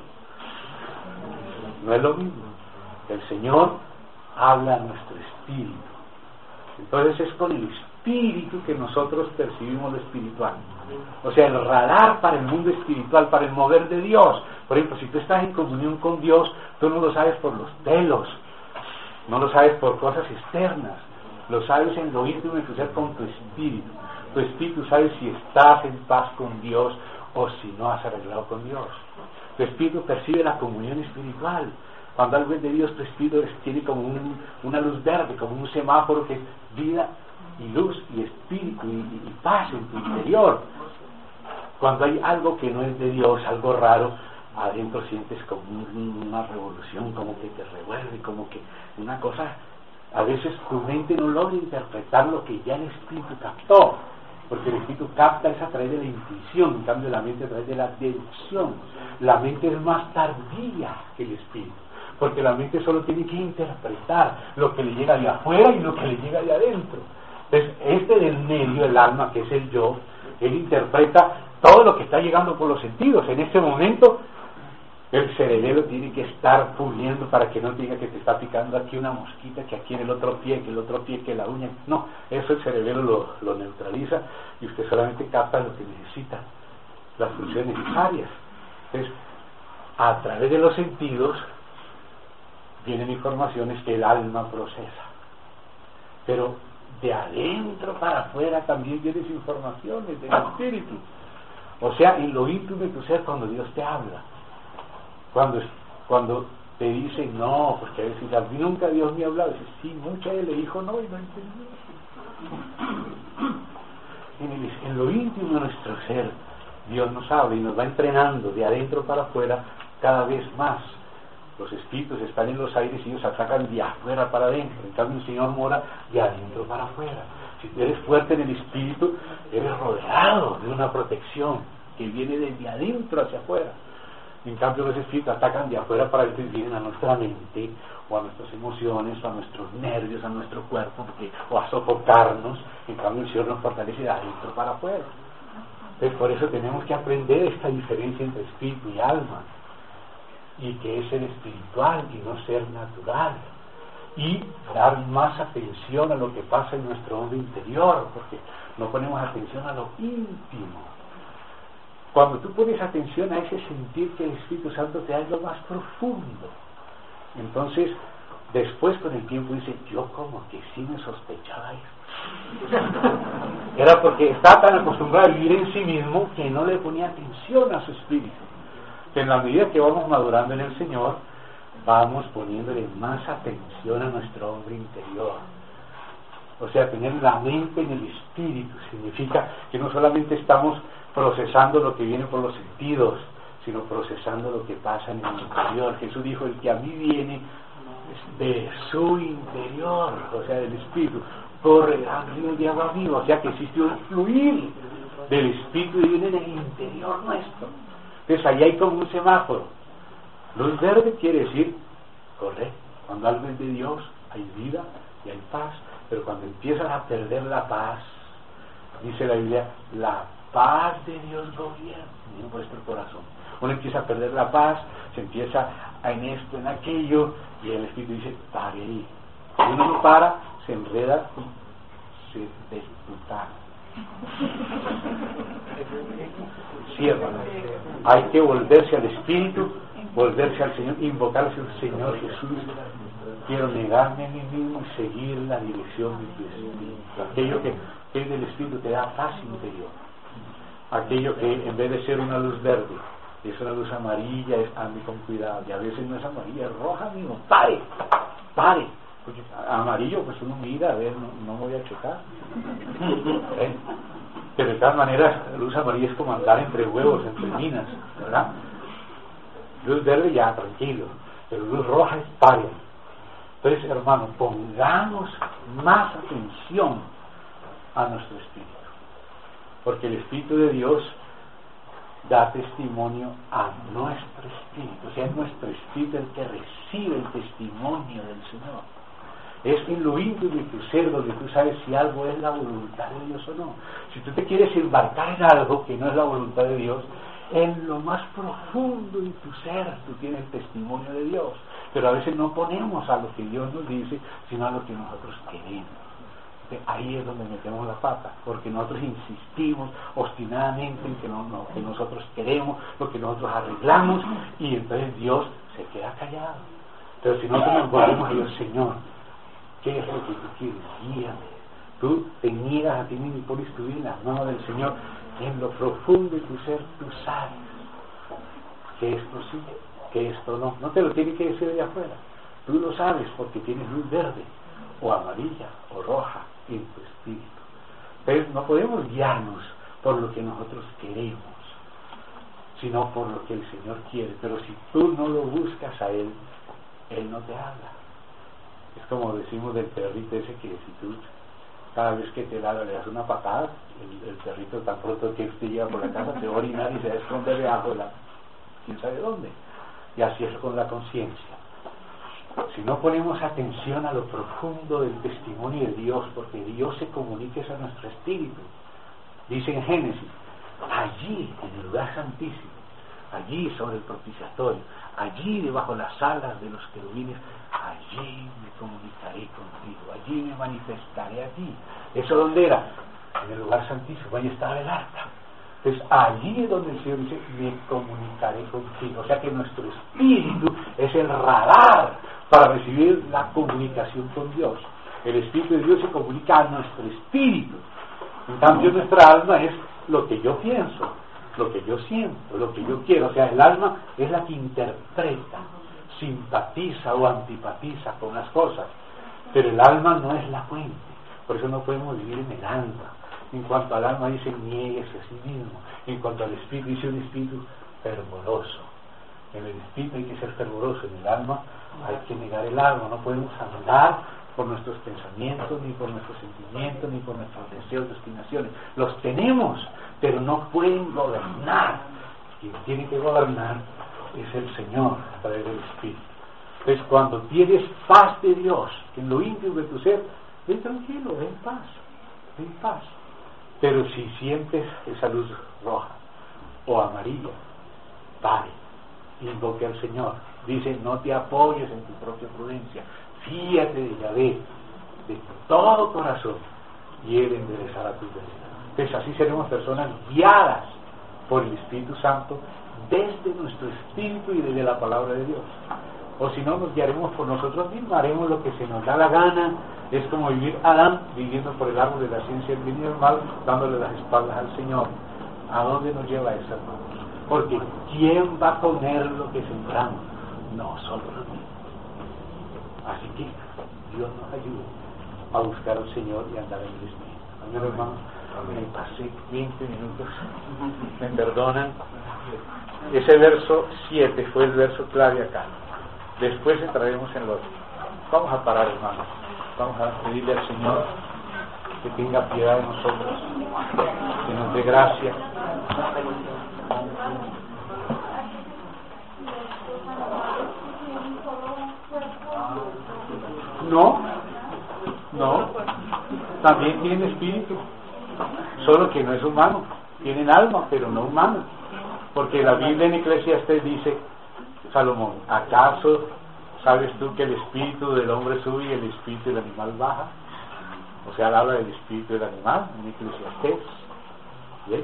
no. No es lo mismo. El Señor habla a nuestro espíritu. Entonces es con el espíritu que nosotros percibimos lo espiritual. O sea, el radar para el mundo espiritual, para el mover de Dios. Por ejemplo, si tú estás en comunión con Dios, tú no lo sabes por los pelos, no lo sabes por cosas externas, lo sabes en lo íntimo de tu ser con tu espíritu. Tu espíritu sabe si estás en paz con Dios o si no has arreglado con Dios. Tu espíritu percibe la comunión espiritual. Cuando algo es de Dios, tu espíritu tiene como un, una luz verde, como un semáforo que es vida y luz y espíritu y, y, y paz en tu interior. Cuando hay algo que no es de Dios, algo raro, adentro sientes como un, una revolución, como que te revuelve, como que una cosa. A veces tu mente no logra interpretar lo que ya el espíritu captó, porque el espíritu capta es a través de la intuición, en cambio la mente a través de la deducción. La mente es más tardía que el espíritu, porque la mente solo tiene que interpretar lo que le llega de afuera y lo que le llega de adentro. Entonces, este del medio, el alma, que es el yo, él interpreta todo lo que está llegando por los sentidos. En este momento, el cerebelo tiene que estar puliendo para que no diga que te está picando aquí una mosquita, que aquí en el otro pie, que el otro pie, que la uña. No, eso el cerebelo lo, lo neutraliza y usted solamente capta lo que necesita, las funciones necesarias. Entonces, a través de los sentidos vienen informaciones que el alma procesa, pero de adentro para afuera también vienen informaciones del espíritu. O sea, en lo íntimo de tu ser, cuando Dios te habla, cuando, cuando te dicen no, porque a veces a mí nunca Dios me ha hablado, dices sí, mucha él le dijo no y no entendí. En, el, en lo íntimo de nuestro ser Dios nos habla y nos va entrenando de adentro para afuera cada vez más. Los espíritus están en los aires y ellos atacan de afuera para adentro. En cambio el Señor mora de adentro para afuera. Si tú eres fuerte en el espíritu, eres rodeado de una protección que viene desde adentro hacia afuera. En cambio los espíritus atacan de afuera para adentro y vienen a nuestra mente o a nuestras emociones o a nuestros nervios, a nuestro cuerpo, porque, o a sofocarnos. En cambio el Señor nos fortalece de adentro para afuera. Entonces por eso tenemos que aprender esta diferencia entre espíritu y alma, y que es ser espiritual y no ser natural, y dar más atención a lo que pasa en nuestro hombre interior, porque no ponemos atención a lo íntimo. Cuando tú pones atención a ese sentir que el Espíritu Santo te da en lo más profundo, entonces después con el tiempo dice, yo como que sí me sospechaba esto. Era porque estaba tan acostumbrado a vivir en sí mismo que no le ponía atención a su espíritu. Que en la medida que vamos madurando en el Señor, vamos poniéndole más atención a nuestro hombre interior. O sea, tener la mente en el espíritu significa que no solamente estamos procesando lo que viene por los sentidos, sino procesando lo que pasa en el interior. Jesús dijo, el que a mí viene de su interior, o sea, del espíritu, corre a río de agua viva. O sea, que existe un fluir del espíritu y viene del interior nuestro. Entonces ahí hay como un semáforo. Luz verde quiere decir, correcto, cuando algo es de Dios hay vida y hay paz, pero cuando empiezas a perder la paz, dice la Biblia, la paz de Dios gobierna en vuestro corazón. Uno empieza a perder la paz, se empieza a en esto, en aquello, y el Espíritu dice, pare ahí. Si uno no para, se enreda y se desputana. Cierra. Hay que volverse al Espíritu, volverse al Señor, invocar al Señor Jesús. Quiero negarme a mí mismo y seguir la dirección de tu Espíritu. Aquello que, que del Espíritu te da paz interior. Aquello que en vez de ser una luz verde, es una luz amarilla, es ande con cuidado, y a veces no es amarilla, es roja, mismo, pare, pare, porque amarillo pues uno mira, a ver, no, no me voy a chocar, ¿eh? Pero de todas maneras, la luz amarilla es como andar entre huevos, entre minas, ¿verdad? Luz verde ya, tranquilo, pero luz roja es pare. Entonces, hermano, pongamos más atención a nuestro espíritu, porque el Espíritu de Dios da testimonio a nuestro espíritu, o sea, es nuestro espíritu el que recibe el testimonio del Señor. Es en lo íntimo de tu ser donde tú sabes si algo es la voluntad de Dios o no. Si tú te quieres embarcar en algo que no es la voluntad de Dios, en lo más profundo de tu ser tú tienes el testimonio de Dios, pero a veces no ponemos a lo que Dios nos dice, sino a lo que nosotros queremos. Ahí es donde metemos la pata, porque nosotros insistimos obstinadamente en que, no, no, que nosotros queremos, lo que nosotros arreglamos, y entonces Dios se queda callado. Pero si nosotros nos volvemos a Dios, Señor, ¿qué es lo que tú quieres? Guíame. Tú te niegas a ti mismo y pones tu vida en las manos del Señor. En lo profundo de tu ser tú sabes que esto sí, que esto no. No te lo tiene que decir de afuera. Tú lo sabes porque tienes luz verde, o amarilla, o roja en tu espíritu. Entonces no podemos guiarnos por lo que nosotros queremos, sino por lo que el Señor quiere. Pero si tú no lo buscas a Él, Él no te habla. Es como decimos del perrito ese que si tú cada vez que te ladra le das una patada, el, el perrito tan pronto que usted llega por la casa te va a orinar y se va a esconder debajo de la quién sabe dónde. Y así es con la conciencia. Si no ponemos atención a lo profundo del testimonio de Dios, porque Dios se comunica a nuestro espíritu, dice en Génesis, allí en el lugar santísimo, allí sobre el propiciatorio, allí debajo de las alas de los querubines, allí me comunicaré contigo, allí me manifestaré a ti. ¿Eso dónde era? En el lugar santísimo, ahí estaba el arca. Entonces allí es donde el Señor dice, me comunicaré contigo. O sea que nuestro espíritu es el radar para recibir la comunicación con Dios. El Espíritu de Dios se comunica a nuestro espíritu. En cambio nuestra alma es lo que yo pienso, lo que yo siento, lo que yo quiero. O sea, el alma es la que interpreta, simpatiza o antipatiza con las cosas, pero el alma no es la fuente. Por eso no podemos vivir en el alma. En cuanto al alma dice, niéguese a sí mismo. En cuanto al espíritu dice, un espíritu fervoroso. En el espíritu hay que ser fervoroso, en el alma hay que negar el alma. No podemos andar por nuestros pensamientos, ni por nuestros sentimientos, ni por nuestros deseos, destinaciones. Los tenemos, pero no pueden gobernar. Quien tiene que gobernar es el Señor a través del Espíritu. Entonces, cuando tienes paz de Dios en lo íntimo de tu ser, ven tranquilo, ven paz, ven paz. Pero si sientes esa luz roja o amarilla, pare, invoque al Señor. Dice, no te apoyes en tu propia prudencia, fíate de Yahvé de todo corazón y Él enderezará tus veredas. Entonces así seremos personas guiadas por el Espíritu Santo desde nuestro espíritu y desde la palabra de Dios. O si no, nos guiaremos por nosotros mismos, haremos lo que se nos da la gana. Es como vivir Adán viviendo por el árbol de la ciencia del bien y del mal, dándole las espaldas al Señor. ¿A dónde nos lleva eso, hermanos? Porque ¿quién va a comer lo que sembramos? Nosotros mismos. Así que Dios nos ayude a buscar al Señor y andar en el Espíritu. Amén, hermanos. Me pasé veinte minutos. Me perdonan. Ese verso siete fue el verso clave acá. Después entraremos en los... Vamos a parar, hermanos. Vamos a pedirle al Señor que tenga piedad de nosotros, que nos dé gracia. No, no, también tienen espíritu, solo que no es humano, tienen alma, pero no humano, porque la Biblia en Eclesiastés dice, Salomón, ¿acaso sabes tú que el espíritu del hombre sube y el espíritu del animal baja? O sea, habla del espíritu del animal en Eclesiastés. ¿Sí?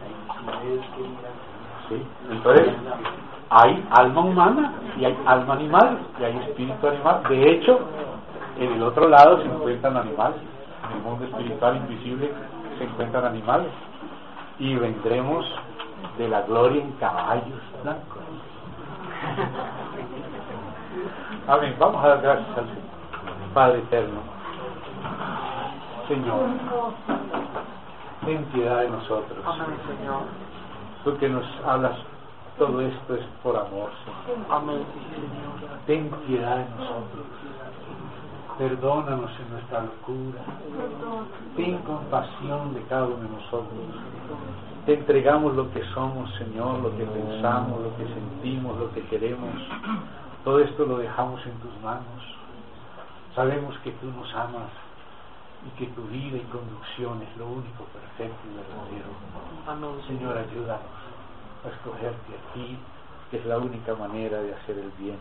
¿Sí? Entonces, hay alma humana y hay alma animal y hay espíritu animal. De hecho, en el otro lado se encuentran animales. En el mundo espiritual invisible se encuentran animales. Y vendremos de la gloria en caballos blancos. Amén. Vamos a dar gracias al Señor. Padre eterno, Señor, ten piedad de nosotros. Amén, Señor. Tú que nos hablas, todo esto es por amor, Señor. Amén, Señor. Ten piedad de nosotros. Perdónanos en nuestra locura. Ten compasión de cada uno de nosotros. Te entregamos lo que somos, Señor, lo que pensamos, lo que sentimos, lo que queremos. Todo esto lo dejamos en tus manos. Sabemos que tú nos amas y que tu vida y conducción es lo único perfecto y verdadero. Amén, Señor, ayúdanos a escogerte a ti, que es la única manera de hacer el bien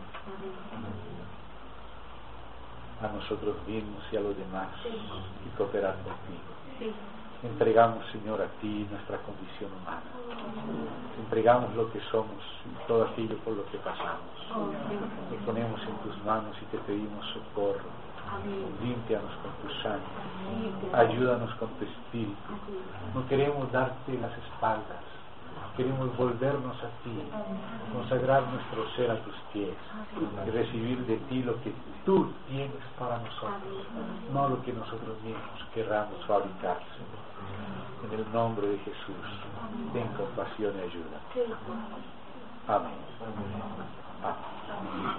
a nosotros mismos y a los demás, y cooperar contigo. Entregamos, Señor, a ti nuestra condición humana. Entregamos lo que somos y todo aquello por lo que pasamos. Lo ponemos en tus manos y te pedimos socorro. Límpianos con tu sangre. Ayúdanos con tu espíritu. No queremos darte las espaldas. Queremos volvernos a ti, consagrar nuestro ser a tus pies y recibir de ti lo que tú tienes para nosotros, no lo que nosotros mismos querramos fabricar, Señor. En el nombre de Jesús, ten compasión y ayuda. Amén. Amén.